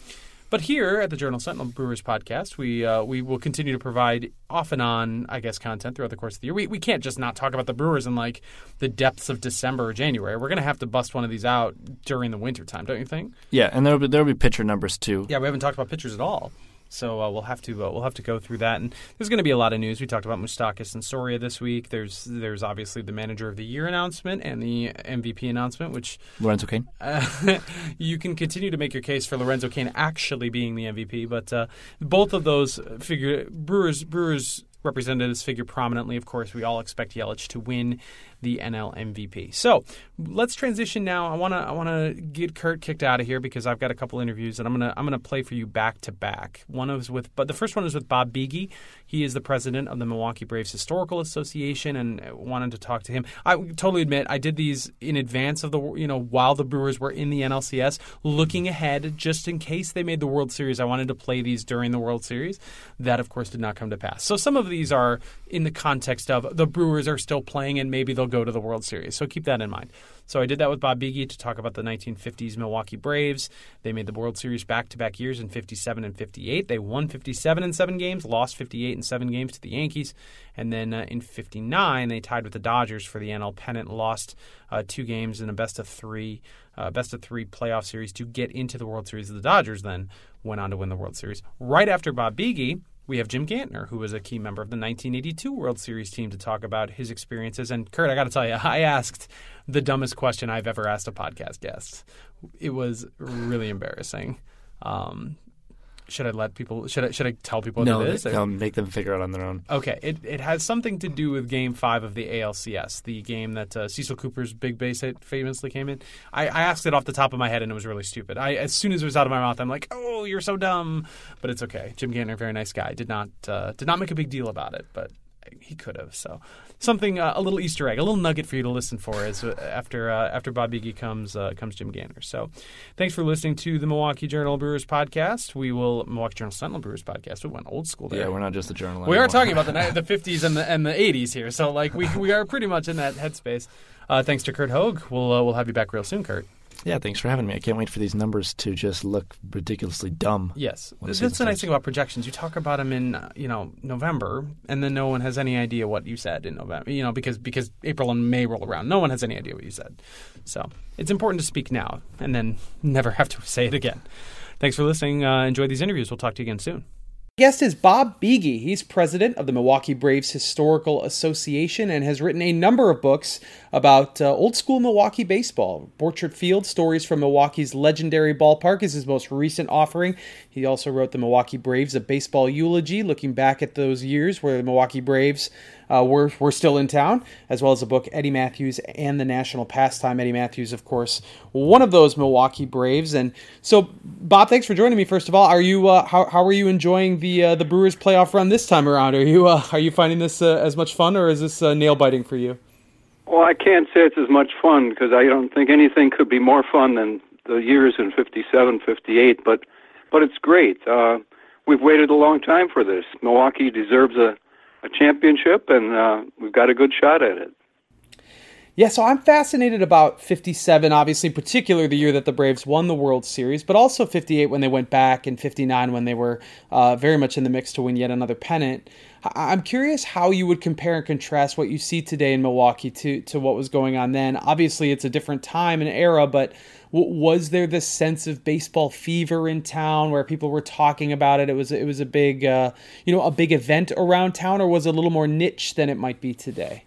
But here at the Journal Sentinel Brewers podcast, we uh, we will continue to provide off and on, I guess, content throughout the course of the year. We we can't just not talk about the Brewers in like the depths of December or January. We're going to have to bust one of these out during the winter time, don't you think? Yeah, and there'll be there'll be pitcher numbers too. Yeah, we haven't talked about pitchers at all. So uh, we'll have to uh, we'll have to go through that, and there's going to be a lot of news. We talked about Moustakas and Soria this week. There's there's obviously the Manager of the Year announcement and the M V P announcement, which Lorenzo Cain. Uh, you can continue to make your case for Lorenzo Cain actually being the M V P, but uh, both of those figure Brewers Brewers representatives figure prominently. Of course, we all expect Yelich to win the N L M V P. So let's transition now. I want to I want to get Kurt kicked out of here because I've got a couple interviews that I'm gonna I'm gonna play for you back to back. One is with, but the first one is with Bob Beege. He is the president of the Milwaukee Braves Historical Association, and wanted to talk to him. I totally admit I did these in advance of the you know while the Brewers were in the N L C S, looking ahead just in case they made the World Series. I wanted to play these during the World Series. That of course did not come to pass. So some of these are in the context of the Brewers are still playing and maybe they'll go to the World Series. So keep that in mind. So I did that with Bob Beege to talk about the nineteen fifties Milwaukee Braves. They made the World Series back-to-back years in fifty-seven and fifty-eight. They won fifty-seven in seven games, lost fifty-eight in seven games to the Yankees. And then uh, in fifty-nine, they tied with the Dodgers for the N L pennant, lost uh, two games in a best of three, uh, best of three playoff series to get into the World Series. The Dodgers then went on to win the World Series. Right after Bob Beege, we have Jim Gantner, who was a key member of the nineteen eighty-two World Series team, to talk about his experiences. And Kurt, I got to tell you, I asked the dumbest question I've ever asked a podcast guest. It was really embarrassing. Um, should I let people? Should I? Should I tell people what no, it is? No, make them figure it out on their own. Okay, it it has something to do with Game Five of the A L C S, the game that uh, Cecil Cooper's big base hit famously came in. I, I asked it off the top of my head, and it was really stupid. I as soon as it was out of my mouth, I'm like, "Oh, you're so dumb," but it's okay. Jim Gantner, very nice guy, did not uh, did not make a big deal about it, but he could have. So something, uh, a little Easter egg, a little nugget for you to listen for as uh, after uh, after Bob Beege comes uh, comes Jim Gantner. So thanks for listening to the Milwaukee Journal Brewers podcast. We will Milwaukee Journal Sentinel Brewers podcast. We went old school there. Yeah, we're not just the Journal. We anymore. are talking about the the fifties and the and the eighties here. So like we we are pretty much in that headspace. Uh, thanks to Kurt Hogue. We'll uh, we'll have you back real soon, Kurt. Yeah, thanks for having me. I can't wait for these numbers to just look ridiculously dumb. Yes. That's the nice thing about projections. You talk about them in, uh, you know, November, and then no one has any idea what you said in November, you know, because because April and May roll around. No one has any idea what you said. So it's important to speak now and then never have to say it again. Thanks for listening. Uh, enjoy these interviews. We'll talk to you again soon. Guest is Bob Beege. He's president of the Milwaukee Braves Historical Association and has written a number of books about uh, old school Milwaukee baseball. Borchert Field, Stories from Milwaukee's Legendary Ballpark is his most recent offering. He also wrote the Milwaukee Braves, A Baseball Eulogy, looking back at those years where the Milwaukee Braves uh, were, were still in town, as well as the book Eddie Matthews and the National Pastime. Eddie Matthews, of course, one of those Milwaukee Braves. And so, Bob, thanks for joining me, first of all. Are you uh, how, how are you enjoying the uh, the Brewers playoff run this time around? Are you uh, are you finding this uh, as much fun, or is this uh, nail-biting for you? Well, I can't say it's as much fun because I don't think anything could be more fun than the years in fifty-seven, fifty-eight, but but it's great. Uh, we've waited a long time for this. Milwaukee deserves a, a championship, and uh, we've got a good shot at it. Yeah, so I'm fascinated about fifty-seven, obviously, particularly the year that the Braves won the World Series, but also fifty-eight when they went back, and fifty-nine when they were uh, very much in the mix to win yet another pennant. I'm curious how you would compare and contrast what you see today in Milwaukee to, to what was going on then. Obviously, it's a different time and era, but w- was there this sense of baseball fever in town where people were talking about it? It was it was a big, uh, you know, a big event around town, or was it a little more niche than it might be today?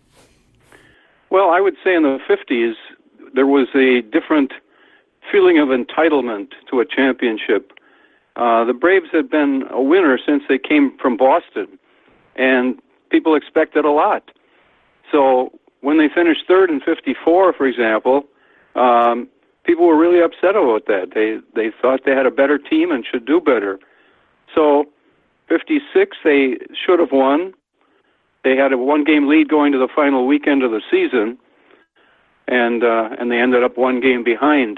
Well, I would say in the fifties, there was a different feeling of entitlement to a championship. Uh, the Braves had been a winner since they came from Boston, and people expected a lot. So when they finished third in fifty-four, for example, um, people were really upset about that. They they thought they had a better team and should do better. So fifty-six, they should have won. They had a one-game lead going to the final weekend of the season, and uh, and they ended up one game behind.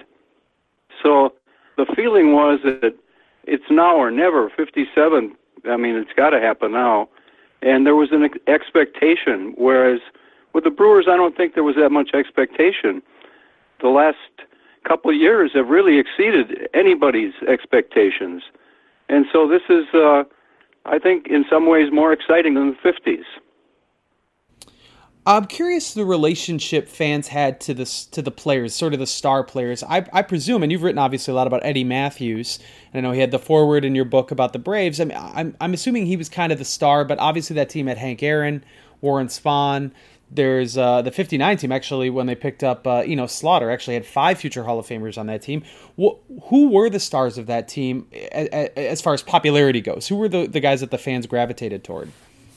So the feeling was that it's now or never. fifty-seven, I mean, it's got to happen now. And there was an ex- expectation, whereas with the Brewers, I don't think there was that much expectation. The last couple of years have really exceeded anybody's expectations. And so this is, uh, I think, in some ways more exciting than the fifties. I'm curious the relationship fans had to the to the players, sort of the star players. I, I presume, and you've written obviously a lot about Eddie Matthews, and I know he had the foreword in your book about the Braves. I mean, I'm I'm assuming he was kind of the star, but obviously that team had Hank Aaron, Warren Spahn. There's uh, the fifty-nine team, actually, when they picked up uh, Eno Slaughter, actually had five future Hall of Famers on that team. Wh- who were the stars of that team as far as popularity goes? Who were the, the guys that the fans gravitated toward?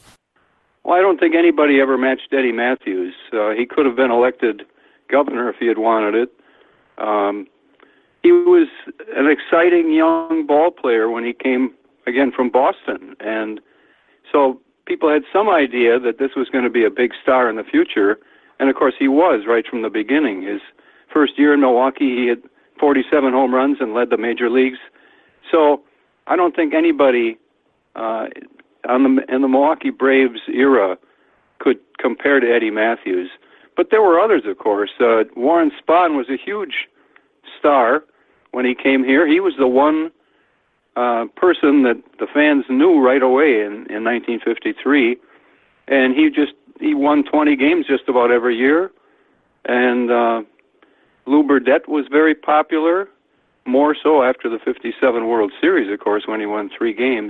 Well, I don't think anybody ever matched Eddie Matthews. Uh, he could have been elected governor if he had wanted it. Um, he was an exciting young ball player when he came, again, from Boston. And so people had some idea that this was going to be a big star in the future. And, of course, he was right from the beginning. His first year in Milwaukee, he had forty-seven home runs and led the major leagues. So I don't think anybody uh, on the, in the Milwaukee Braves era could compare to Eddie Matthews. But there were others, of course. Uh, Warren Spahn was a huge star when he came here. He was the one uh, person that the fans knew right away in, in nineteen fifty-three. And he just he won twenty games just about every year. And uh, Lou Burdett was very popular, more so after the fifty-seven World Series, of course, when he won three games.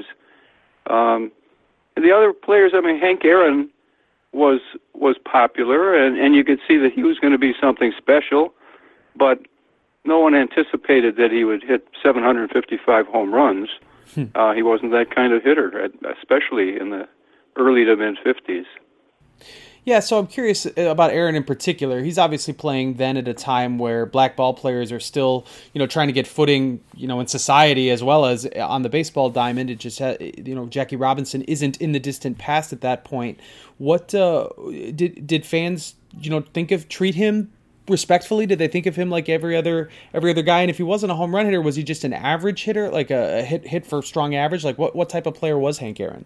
Um, the other players, I mean, Hank Aaron was was popular, and, and you could see that he was going to be something special, but no one anticipated that he would hit seven hundred fifty-five home runs. Hmm. Uh, he wasn't that kind of hitter, especially in the early to mid-fifties. Yeah, so I'm curious about Aaron in particular. He's obviously playing then at a time where black ball players are still, you know, trying to get footing, you know, in society as well as on the baseball diamond. It just, had, you know, Jackie Robinson isn't in the distant past at that point. What uh, did did fans, you know, think of treat him respectfully? Did they think of him like every other every other guy? And if he wasn't a home run hitter, was he just an average hitter, like a, a hit hit for strong average? Like what what type of player was Hank Aaron?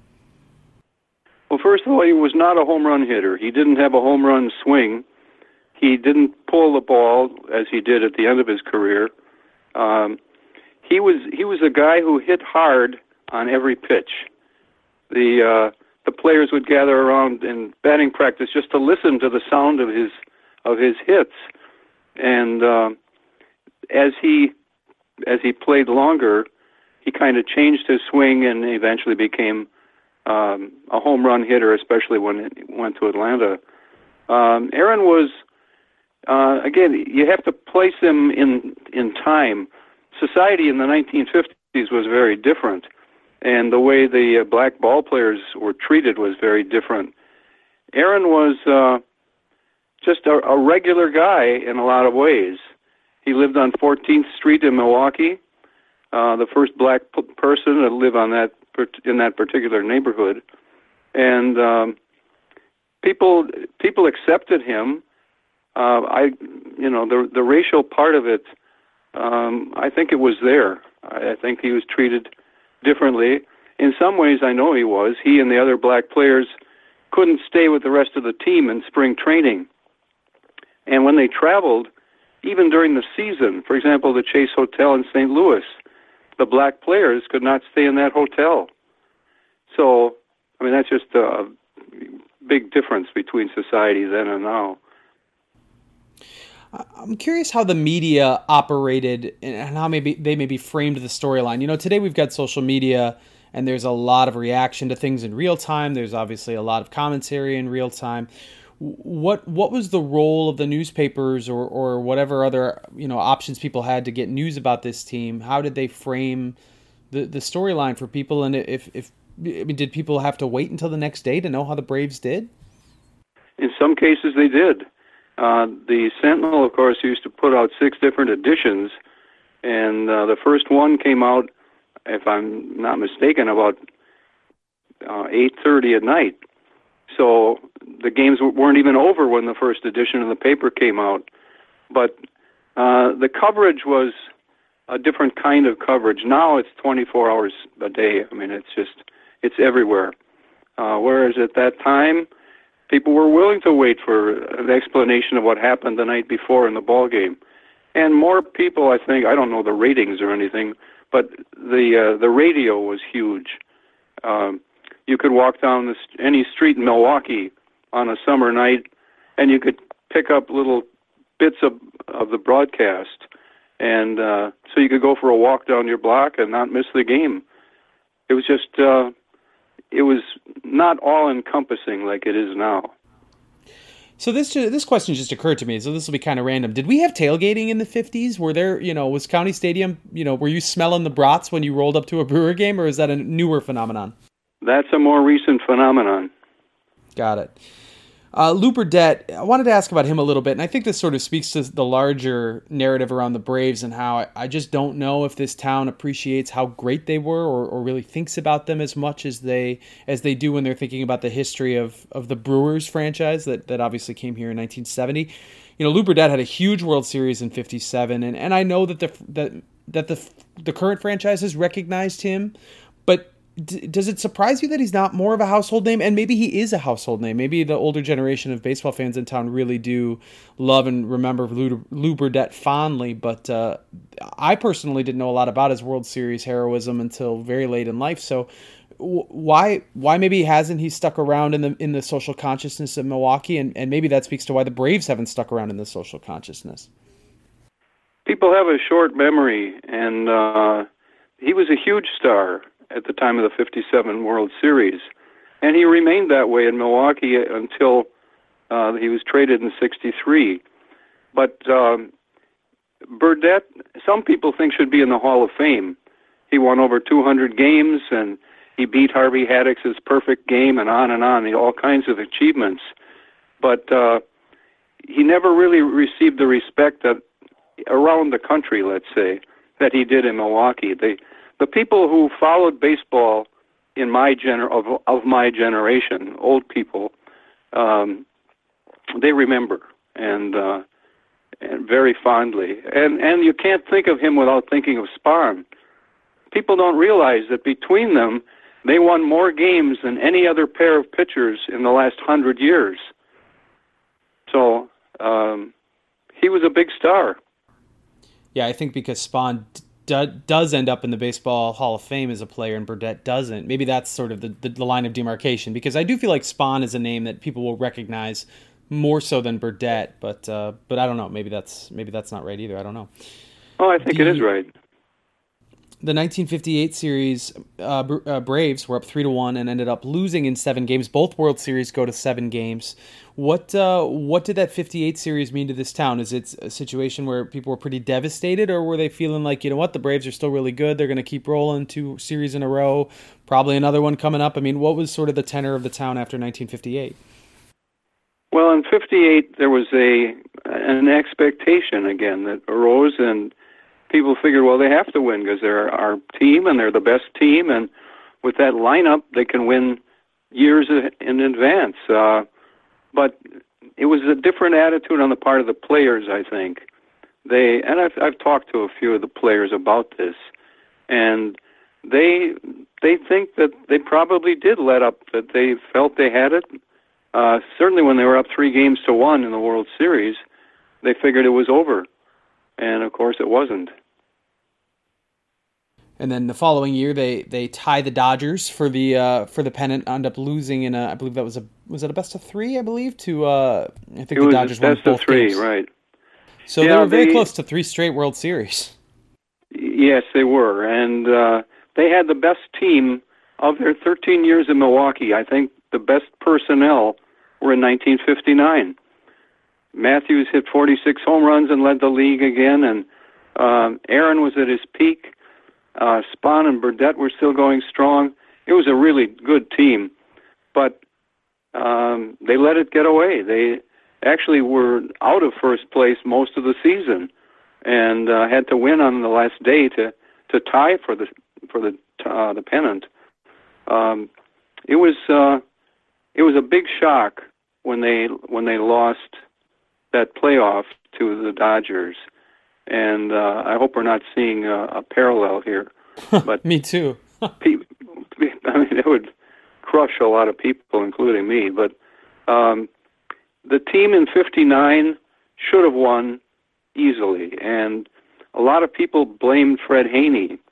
Well, first of all, he was not a home run hitter. He didn't have a home run swing. He didn't pull the ball as he did at the end of his career. Um, he was he was a guy who hit hard on every pitch. The uh, the players would gather around in batting practice just to listen to the sound of his of his hits. And uh, as he as he played longer, he kind of changed his swing and eventually became Um, a home run hitter, especially when it went to Atlanta. Um, Aaron was, uh, again, you have to place him in in time. Society in the nineteen fifties was very different, and the way the uh, black ball players were treated was very different. Aaron was uh, just a, a regular guy in a lot of ways. He lived on fourteenth Street in Milwaukee, uh, the first black p- person to live on that in that particular neighborhood, and um, people people accepted him. Uh, I, you know, the the racial part of it, um, I think it was there. I, I think he was treated differently. In some ways, I know he was. He and the other black players couldn't stay with the rest of the team in spring training, and when they traveled, even during the season, for example, the Chase Hotel in Saint Louis, the black players could not stay in that hotel. So, I mean, that's just a big difference between society then and now. I'm curious how the media operated and how maybe they maybe framed the storyline. You know, today we've got social media and there's a lot of reaction to things in real time. There's obviously a lot of commentary in real time. What what was the role of the newspapers or, or whatever other, you know, options people had to get news about this team? How did they frame the, the storyline for people? And if, if I mean, did people have to wait until the next day to know how the Braves did? In some cases, they did. Uh, the Sentinel, of course, used to put out six different editions, and uh, the first one came out, if I'm not mistaken, about uh, eight thirty at night. So the games weren't even over when the first edition of the paper came out. But uh, the coverage was a different kind of coverage. Now it's twenty-four hours a day. I mean, it's just, it's everywhere. Uh, whereas at that time, people were willing to wait for an explanation of what happened the night before in the ball game. And more people, I think, I don't know the ratings or anything, but the uh, the radio was huge. Um, you could walk down the, any street in Milwaukee on a summer night, and you could pick up little bits of of the broadcast, and uh, so you could go for a walk down your block and not miss the game. It was just, uh, it was not all-encompassing like it is now. So this this question just occurred to me, so this will be kind of random. Did we have tailgating in the fifties? Were there, you know, was County Stadium, you know, were you smelling the brats when you rolled up to a Brewer game, or is that a newer phenomenon? That's a more recent phenomenon. Got it. Uh, Lou Burdett, I wanted to ask about him a little bit, and I think this sort of speaks to the larger narrative around the Braves and how I, I just don't know if this town appreciates how great they were or, or really thinks about them as much as they as they do when they're thinking about the history of, of the Brewers franchise that, that obviously came here in nineteen seventy. You know, Lou Burdett had a huge World Series in fifty-seven, and, and I know that the that that the the current franchise has recognized him, but D- does it surprise you that he's not more of a household name? And maybe he is a household name. Maybe the older generation of baseball fans in town really do love and remember Lou, Lou Burdett fondly. But uh, I personally didn't know a lot about his World Series heroism until very late in life. So w- why why maybe hasn't he stuck around in the in the social consciousness of Milwaukee? And, and maybe that speaks to why the Braves haven't stuck around in the social consciousness. People have a short memory, and uh, he was a huge star at the time of the fifty-seven World Series. And he remained that way in Milwaukee until uh, he was traded in sixty-three. But um, Burdett, some people think should be in the Hall of Fame. He won over two hundred games, and he beat Harvey Haddock's perfect game, and on and on, all kinds of achievements. But uh, he never really received the respect that around the country, let's say, that he did in Milwaukee. They The people who followed baseball in my gener- of, of my generation, old people, um, they remember and uh, and very fondly. And and you can't think of him without thinking of Spahn. People don't realize that between them, they won more games than any other pair of pitchers in the last hundred years. So um, he was a big star. Yeah, I think because Spahn do, does end up in the Baseball Hall of Fame as a player and Burdett doesn't. Maybe that's sort of the, the, the line of demarcation, because I do feel like Spahn is a name that people will recognize more so than Burdett, but uh, but I don't know. Maybe that's maybe that's not right either. I don't know. Oh, I think the, it is right. The nineteen fifty-eight series, uh, uh, Braves were up three to one and ended up losing in seven games. Both World Series go to seven games. What uh, what did that fifty-eight series mean to this town? Is it a situation where people were pretty devastated, or were they feeling like, you know what, the Braves are still really good, they're going to keep rolling two series in a row, probably another one coming up? I mean, what was sort of the tenor of the town after nineteen fifty-eight? Well, in fifty-eight, there was a an expectation again that arose, and people figured, well, they have to win because they're our team and they're the best team, and with that lineup, they can win years in advance. Uh, but it was a different attitude on the part of the players, I think. They and I've I've talked to a few of the players about this, and they they think that they probably did let up, that they felt they had it. Uh, certainly, when they were up three games to one in the World Series, they figured it was over, and of course, it wasn't. And then the following year, they, they tie the Dodgers for the uh, for the pennant. End up losing in a, I believe that was a was it a best of three? I believe to uh, I think it the was Dodgers a best won of both three, games. Right? So yeah, they were very they, close to three straight World Series. Yes, they were, and uh, they had the best team of their thirteen years in Milwaukee. I think the best personnel were in nineteen fifty-nine. Matthews hit forty-six home runs and led the league again, and um, Aaron was at his peak. Uh, Spahn and Burdett were still going strong. It was a really good team, but um, they let it get away. They actually were out of first place most of the season, and uh, had to win on the last day to, to tie for the for the uh, the pennant. Um, it was uh, it was a big shock when they when they lost that playoff to the Dodgers. And uh, I hope we're not seeing a, a parallel here. But me too. people, I mean, it would crush a lot of people, including me. But um, the team in fifty-nine should have won easily, and a lot of people blamed Fred Haney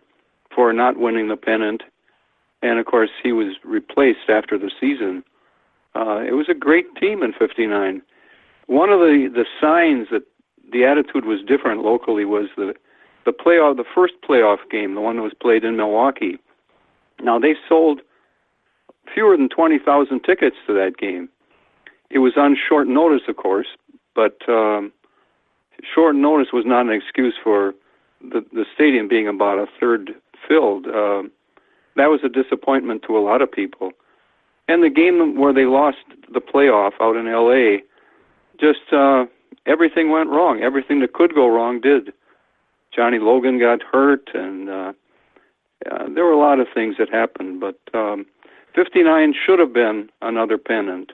for not winning the pennant. And, of course, he was replaced after the season. Uh, it was a great team in fifty-nine. One of the, the signs that the attitude was different locally was the, the playoff, the first playoff game, the one that was played in Milwaukee. Now, they sold fewer than twenty thousand tickets to that game. It was on short notice, of course, but um, short notice was not an excuse for the, the stadium being about a third filled. Uh, that was a disappointment to a lot of people. And the game where they lost the playoff out in L A, just uh, everything went wrong. Everything that could go wrong did. Johnny Logan got hurt, and uh, uh, there were a lot of things that happened. But um, fifty-nine should have been another pennant.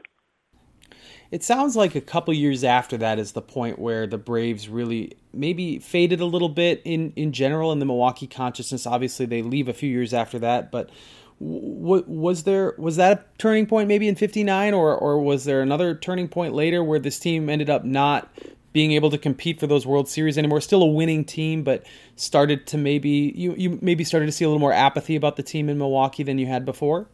It sounds like a couple years after that is the point where the Braves really maybe faded a little bit in, in general in the Milwaukee consciousness. Obviously, they leave a few years after that, but w- was there was that a turning point maybe in fifty-nine, or or was there another turning point later where this team ended up not being able to compete for those World Series anymore? Still a winning team, but started to maybe you you maybe started to see a little more apathy about the team in Milwaukee than you had before?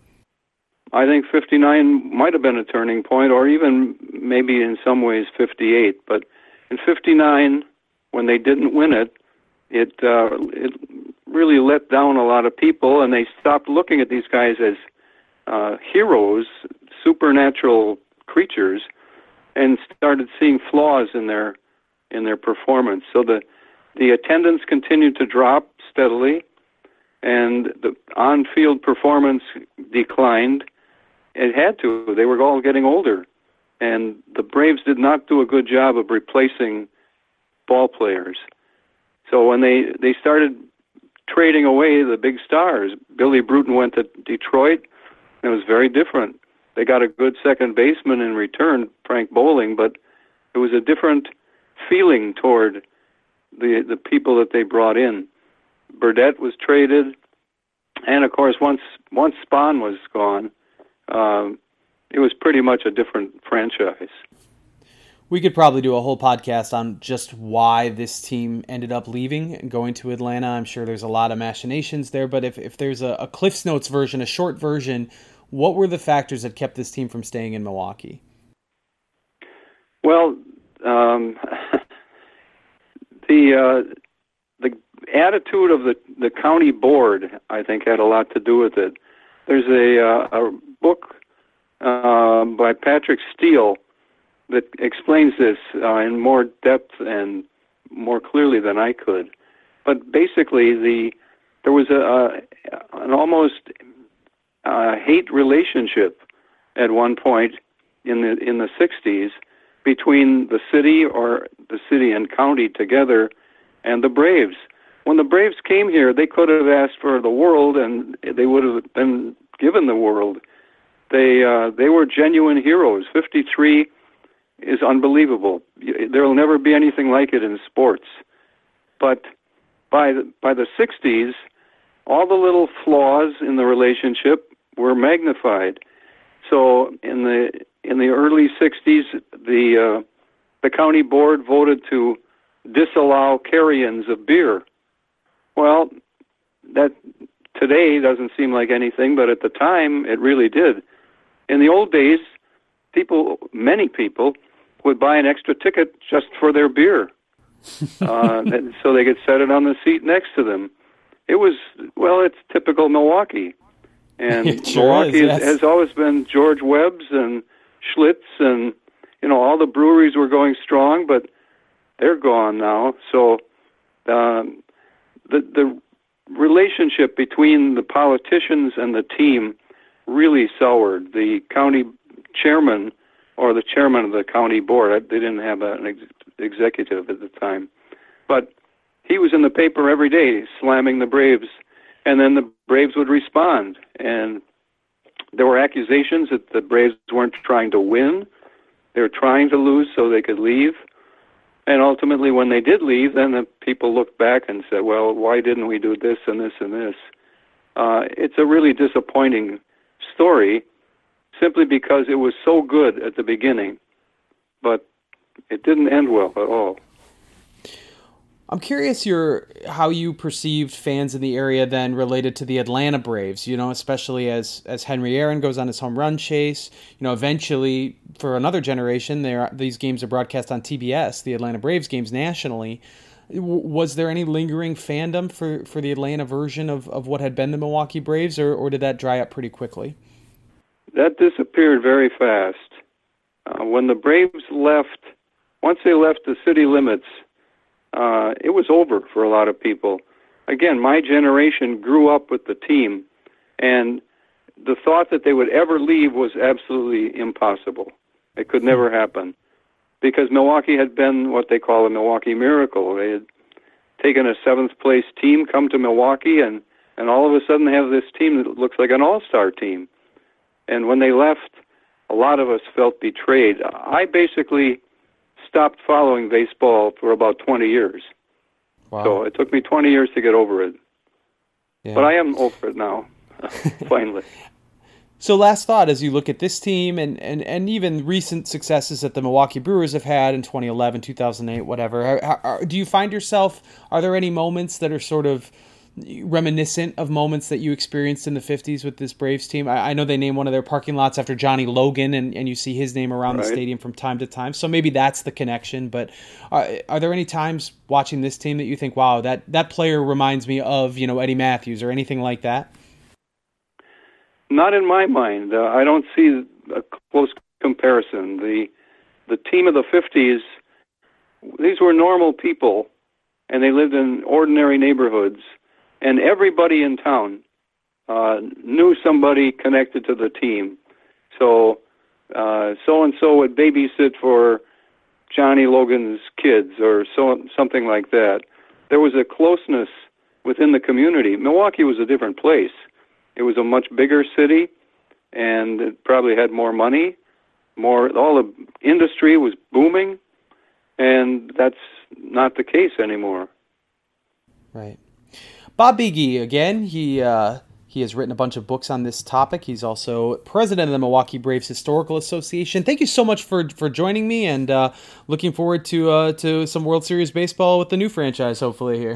I think fifty-nine might have been a turning point, or even maybe in some ways fifty-eight. But in fifty-nine, when they didn't win it, it uh, it really let down a lot of people, and they stopped looking at these guys as uh, heroes, supernatural creatures, and started seeing flaws in their in their performance. So the the attendance continued to drop steadily, and the on-field performance declined. It had to. They were all getting older, and the Braves did not do a good job of replacing ball players. So when they, they started trading away the big stars, Billy Bruton went to Detroit, and it was very different. They got a good second baseman in return, Frank Bowling, but it was a different feeling toward the the people that they brought in. Burdette was traded, and of course, once once Spahn was gone, Um, it was pretty much a different franchise. We could probably do a whole podcast on just why this team ended up leaving and going to Atlanta. I'm sure there's a lot of machinations there, but if, if there's a, a Cliff's Notes version, a short version, what were the factors that kept this team from staying in Milwaukee? Well, um, the uh, the attitude of the, the county board, I think, had a lot to do with it. There's a, uh, a book uh, by Patrick Steele that explains this uh, in more depth and more clearly than I could. But basically, the there was a, a an almost uh, hate relationship at one point in the in the sixties between the city or the city and county together and the Braves. When the Braves came here, they could have asked for the world, and they would have been given the world. They uh, they were genuine heroes. fifty-three is unbelievable. There will never be anything like it in sports. But by the, by the sixties, all the little flaws in the relationship were magnified. So in the in the early sixties, the uh, the county board voted to disallow carry-ins of beer. Well, that today doesn't seem like anything, but at the time it really did. In the old days, people, many people, would buy an extra ticket just for their beer, uh, and so they could set it on the seat next to them. It was, well, it's typical Milwaukee. And It sure Milwaukee is, yes. has, has always been George Webb's and Schlitz, and, you know, all the breweries were going strong, but they're gone now. So um, the the relationship between the politicians and the team really soured. The county chairman or the chairman of the county board, they didn't have an ex- executive at the time, but he was in the paper every day slamming the Braves, and then the Braves would respond. And there were accusations that the Braves weren't trying to win. They were trying to lose so they could leave. And ultimately, when they did leave, then the people looked back and said, well, why didn't we do this and this and this? Uh, it's a really disappointing story simply because it was so good at the beginning, but it didn't end well at all. I'm curious your how you perceived fans in the area then related to the Atlanta Braves, you know, especially as, as Henry Aaron goes on his home run chase. You know, eventually, for another generation, there these games are broadcast on T B S, the Atlanta Braves games nationally. Was there any lingering fandom for, for the Atlanta version of, of what had been the Milwaukee Braves, or, or did that dry up pretty quickly? That disappeared very fast. Uh, when the Braves left, once they left the city limits, uh, it was over for a lot of people. Again, my generation grew up with the team, and the thought that they would ever leave was absolutely impossible. It could never happen, because Milwaukee had been what they call a Milwaukee miracle. They had taken a seventh-place team, come to Milwaukee, and, and all of a sudden have this team that looks like an all-star team. And when they left, a lot of us felt betrayed. I basically stopped following baseball for about twenty years. Wow. So it took me twenty years to get over it. Yeah. But I am over it now, finally. So last thought, as you look at this team and, and, and even recent successes that the Milwaukee Brewers have had in twenty eleven, two thousand eight, whatever, how, how, do you find yourself, are there any moments that are sort of reminiscent of moments that you experienced in the fifties with this Braves team? I, I know they named one of their parking lots after Johnny Logan, and, and you see his name around right. the stadium from time to time. So maybe that's the connection. But are, are there any times watching this team that you think, wow, that, that player reminds me of, you know, Eddie Matthews or anything like that? Not in my mind. Uh, I don't see a close comparison. The the team of the fifties, these were normal people, and they lived in ordinary neighborhoods, and everybody in town uh, knew somebody connected to the team. So uh, so-and-so would babysit for Johnny Logan's kids or so something like that. There was a closeness within the community. Milwaukee was a different place. It was a much bigger city, and it probably had more money. More, all the industry was booming, and that's not the case anymore. Right. Bob Beege, again, he uh, he has written a bunch of books on this topic. He's also president of the Milwaukee Braves Historical Association. Thank you so much for, for joining me, and uh, looking forward to uh, to some World Series baseball with the new franchise, hopefully, here.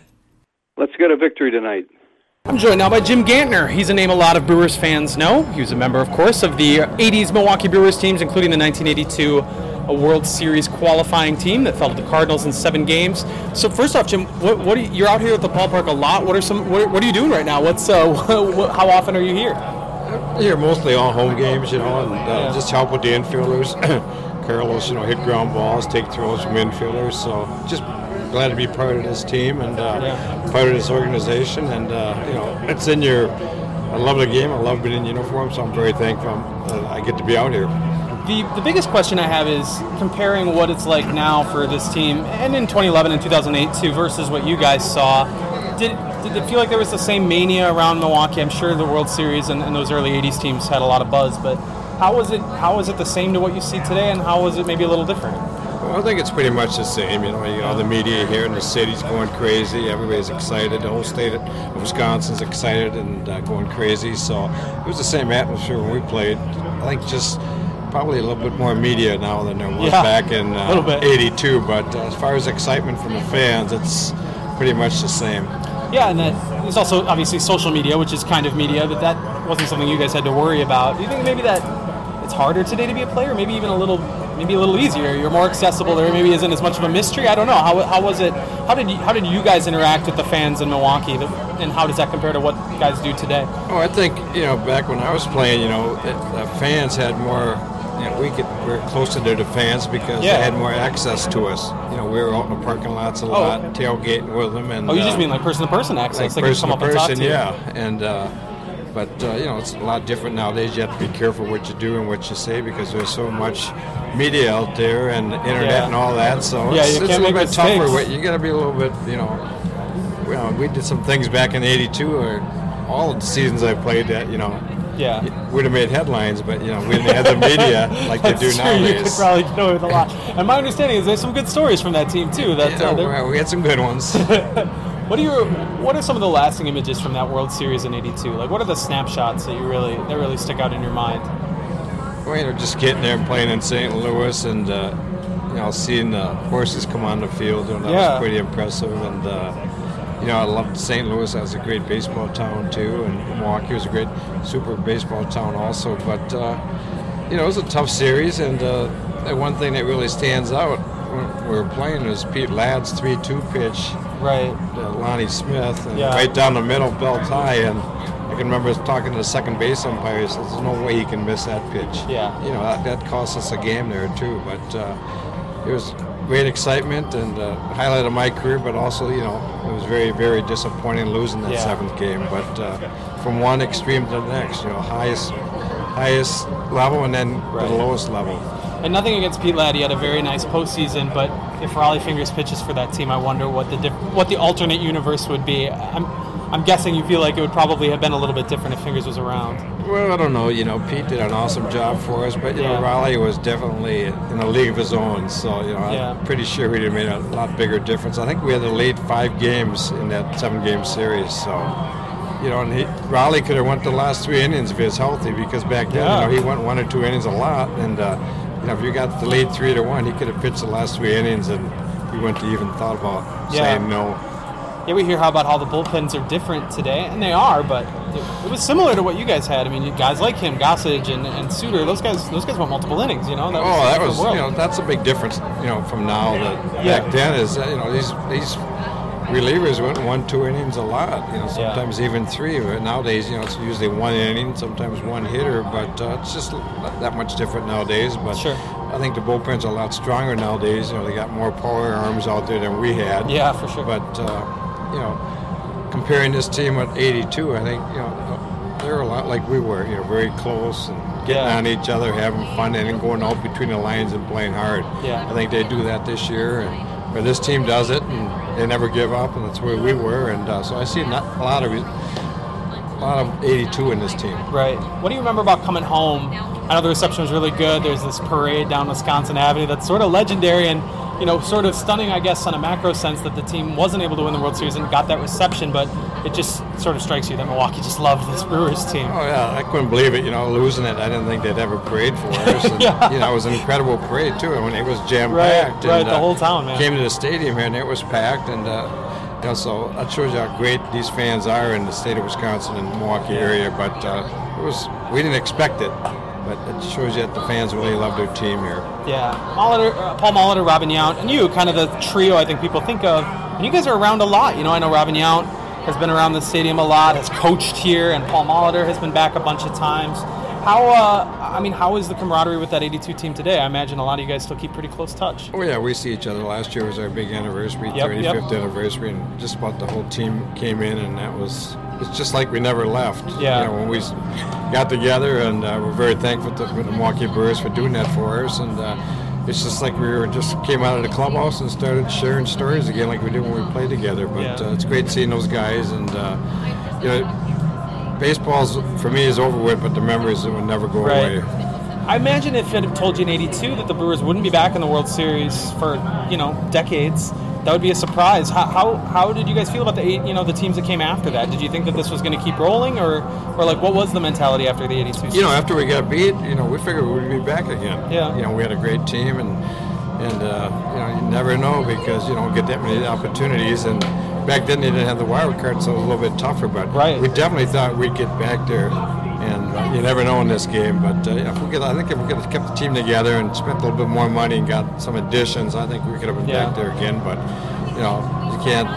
Let's get a victory tonight. I'm joined now by Jim Gantner. He's a name a lot of Brewers fans know. He was a member, of course, of the eighties Milwaukee Brewers teams, including the nineteen eighty-two World Series qualifying team that fell to the Cardinals in seven games. So first off, Jim, what, what are you, you're out here at the ballpark a lot. What are some? What, what are you doing right now? What's uh, what, how often are you here? Here mostly on home games, you know, and uh, yeah. just help with the infielders. Carlos, you know, hit ground balls, take throws from infielders. So just glad to be part of this team and uh, yeah. part of this organization, and uh, you know, it's in your. I love the game. I love being in uniform, so I'm very thankful uh, I get to be out here. The the biggest question I have is comparing what it's like now for this team, and in twenty eleven and two thousand eight too, versus what you guys saw. Did did it feel like there was the same mania around Milwaukee? I'm sure the World Series and, and those early eighties teams had a lot of buzz, but how was it? How was it the same to what you see today, and how was it maybe a little different? Well, I think it's pretty much the same. You know, you know, the media here in the city's going crazy. Everybody's excited. The whole state of Wisconsin's excited and uh, going crazy. So it was the same atmosphere when we played. I think just probably a little bit more media now than there was yeah, back in uh, eighty-two. But uh, as far as excitement from the fans, it's pretty much the same. Yeah, and that there's also obviously social media, which is kind of media, but that wasn't something you guys had to worry about. Do you think maybe that it's harder today to be a player, maybe even a little, maybe a little easier? You're more accessible. There maybe isn't as much of a mystery. I don't know. How how was it? How did you how did you guys interact with the fans in Milwaukee, and how does that compare to what you guys do today? Oh, I think you know back when I was playing, you know, the, the fans had more. You know, we could we were closer to the fans because yeah. they had more access to us. You know, we were out in the parking lots a oh. lot, tailgating with them. And oh, you just uh, mean like person-to-person access? Like they person can come to up person, and talk to yeah. You. And uh, but uh, you know, it's a lot different nowadays. You have to be careful what you do and what you say because there's so much media out there and internet yeah. and all that. So yeah, it's, you it's can't a little make bit mistakes. tougher. You got to be a little bit, you know. You know, we did some things back in eighty-two, or all of the seasons I played that, you know. Yeah, would have made headlines, but you know we didn't have the media like they do true. nowadays. You could probably get away with a lot. And my understanding is there's some good stories from that team too. That yeah, uh, well, we had some good ones. What are your What are some of the lasting images from that World Series in eighty-two? Like, what are the snapshots that you really that really stick out in your mind? Well, you know, just getting there and playing in Saint Louis, and uh, you you know, seeing the horses come on the field, you know, that Yeah. was pretty impressive. And uh, you know, I loved Saint Louis. That was a great baseball town too, and Milwaukee was a great super baseball town also. But uh, you know, it was a tough series, and uh, the one thing that really stands out when we were playing was Pete Ladd's three two pitch. Right. Uh, Lonnie Smith, and Yeah. right down the middle, belt high, and I can remember talking to the second base umpire. He said, "There's no way he can miss that pitch." Yeah. You know, that, that cost us a game there too. But uh, it was great excitement and uh, highlight of my career. But also, you know, it was very, very disappointing losing that Yeah. seventh game. But uh, from one extreme to the next, you know, highest, highest level, and then Right. the lowest level. And nothing against Pete Ladd, he had a very nice postseason, but if Raleigh Fingers pitches for that team, I wonder what the diff- what the alternate universe would be. I'm I'm guessing you feel like it would probably have been a little bit different if Fingers was around. Well, I don't know. You know, Pete did an awesome job for us, but you Yeah. know, Raleigh was definitely in a league of his own. So you know, Yeah. I'm pretty sure we'd have made a lot bigger difference. I think we had to lead five games in that seven-game series. So you know, and he, Raleigh could have went the last three innings if he was healthy, because back then, Yeah. you know, he went one or two innings a lot, and uh, you know, if you got the lead three to one, he could have pitched the last three innings, and he wouldn't have even thought about Yeah. saying no. Yeah, we hear how about how the bullpens are different today, and they are, but it, it was similar to what you guys had. I mean, you guys like him, Gossage and, and Suter, those guys those guys went multiple innings, you know? That Oh, that the was, world. you know, that's a big difference, you know, from now. That Yeah. back then is, uh, you know, these these relievers went one, two innings a lot, you know, sometimes even three. But nowadays, you know, it's usually one inning, sometimes one hitter, but uh, it's just not that much different nowadays. But Sure. I think the bullpen's a lot stronger nowadays. You know, they got more power arms out there than we had. Yeah, for sure. But, uh, you know, comparing this team with eighty-two, I think, you know, they're a lot like we were, you know, very close and getting Yeah. on each other, having fun, and then going out between the lines and playing hard. Yeah. I think they do that this year, and but this team does it, and they never give up, and that's where we were. And uh, so I see not a lot of a lot of eighty-two in this team. Right. What do you remember about coming home? I know the reception was really good. There's this parade down Wisconsin Avenue that's sort of legendary and, you know, sort of stunning, I guess, on a macro sense that the team wasn't able to win the World Series and got that reception, but it just sort of strikes you that Milwaukee just loved this Brewers team. Oh yeah, I couldn't believe it. You know, losing it, I didn't think they'd ever parade for us. And, Yeah. You know, it was an incredible parade too. I mean, it was jam Right, packed. right, and, the uh, whole town, man. Came to the stadium here, and it was packed, and uh, you know, so that shows you how great these fans are in the state of Wisconsin and Milwaukee area. But uh, it was, we didn't expect it, but it shows you that the fans really love their team here. Yeah, Molitor, uh, Paul Molitor, Robin Yount, and you, kind of the trio I think people think of. And you guys are around a lot. You know, I know Robin Yount has been around the stadium a lot, has coached here, and Paul Molitor has been back a bunch of times. How, uh, I mean, how is the camaraderie with that eighty-two team today? I imagine a lot of you guys still keep pretty close touch. Oh yeah, we see each other. Last year was our big anniversary, Yep, thirty-fifth yep. anniversary, and just about the whole team came in, and that was, it's just like we never left. Yeah. You know, when we got together, and uh, we're very thankful to the Milwaukee Brewers for doing that for us, and uh, it's just like we were just came out of the clubhouse and started sharing stories again like we did when we played together. But Yeah. uh, it's great seeing those guys, and uh, you know, baseball's for me is over with, but the memories will never go Right. away. I imagine if it had told you in eighty-two that the Brewers wouldn't be back in the World Series for, you know, decades, that would be a surprise. How how, how did you guys feel about the eight, you know, the teams that came after that? Did you think that this was going to keep rolling, or, or like what was the mentality after the eighty-two season? You know, after we got beat, you know, we figured we'd be back again. Yeah. You know, we had a great team, and and uh, you know, you never know because you don't get that many opportunities. And back then they didn't have the wild card, so it was a little bit tougher. But Right. we definitely thought we'd get back there. And uh, you never know in this game, but uh, you know, if we could, I think if we could have kept the team together and spent a little bit more money and got some additions, I think we could have been Yeah. back there again. But you know, you can't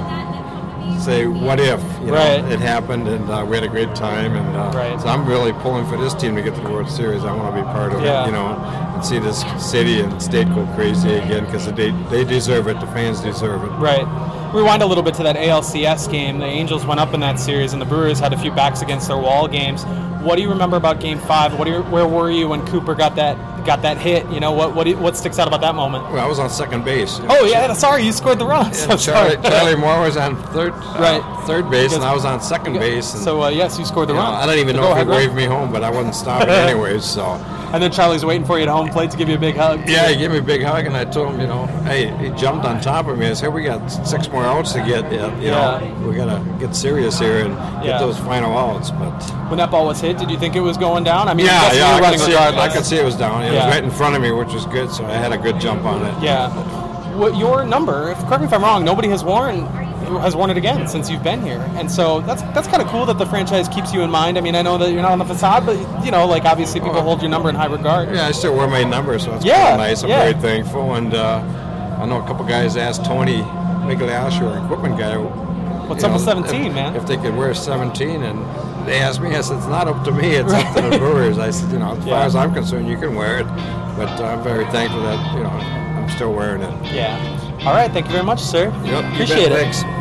say what if. You know, Right. it happened, and uh, we had a great time. And uh, Right. so I'm really pulling for this team to get to the World Series. I want to be part of Yeah. it, you know, and see this city and state go crazy again because they they deserve it. The fans deserve it. Right. Rewind a little bit to that A L C S game. The Angels went up in that series, and the Brewers had a few backs against their wall games. What do you remember about Game Five? What do you, where were you when Cooper got that got that hit? You know, what what do you- what sticks out about that moment? Well, I was on second base. you know. Oh yeah, sorry, you scored the run. Yeah, So Charlie, sorry. Charlie Moore was on third, Right. uh, third base, and I was on second base. And, So uh, yes, you scored the you know, run. I don't even So know go if he ahead, Ron. waved me home, but I wasn't stopping anyways. So, And then Charlie's waiting for you at home plate to give you a big hug. Yeah, he gave me a big hug, and I told him, you know, hey, he jumped on top of me. I said, we got six more outs to get. You know, Yeah. we got to get serious here and Yeah. get those final outs. But When that ball was hit, did you think it was going down? I mean, I'm yeah, guessing yeah, you were I running could, see it, regardless. I could see it was down. It Yeah. was right in front of me, which was good, so I had a good jump on it. Yeah. What your number? If, correct me if I'm wrong. Nobody has worn has worn it again since you've been here, and so that's that's kind of cool that the franchise keeps you in mind. I mean, I know that you're not on the facade, but you know, like obviously people hold your number in high regard. Yeah, I still wear my number, so it's Yeah, kind of nice. I'm yeah. very thankful, and uh, I know a couple guys asked Tony Migliaccio, our equipment guy, What's you up with know, seventeen, if, man? If they could wear seventeen, and they asked me, I said, it's not up to me, it's up to the Brewers. I said, you know, as Yeah. far as I'm concerned, you can wear it, but uh, I'm very thankful that, you know, I'm still wearing it. Yeah. All right. Thank you very much, sir. Yep, you Appreciate bet, it. thanks.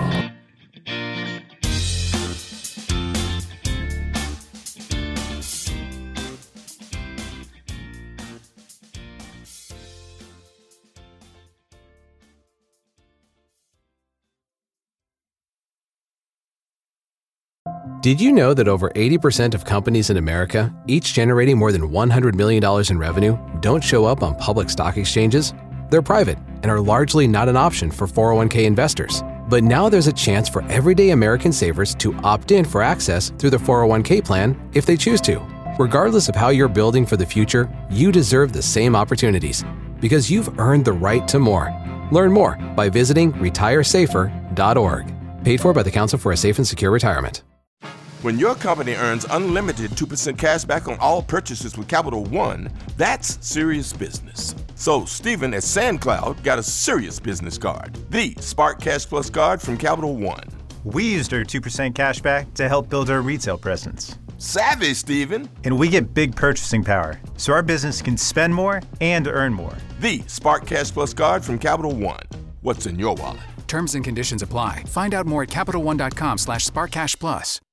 Did you know that over eighty percent of companies in America, each generating more than one hundred million dollars in revenue, don't show up on public stock exchanges? They're private and are largely not an option for four oh one k investors. But now there's a chance for everyday American savers to opt in for access through the four oh one k plan if they choose to. Regardless of how you're building for the future, you deserve the same opportunities because you've earned the right to more. Learn more by visiting retire safer dot org. Paid for by the Council for a Safe and Secure Retirement. When your company earns unlimited two percent cash back on all purchases with Capital One, that's serious business. So Stephen at SandCloud got a serious business card, the Spark Cash Plus card from Capital One. We used our two percent cash back to help build our retail presence. Savvy, Stephen. And we get big purchasing power, so our business can spend more and earn more. The Spark Cash Plus card from Capital One. What's in your wallet? Terms and conditions apply. Find out more at CapitalOne.com slash SparkCashPlus.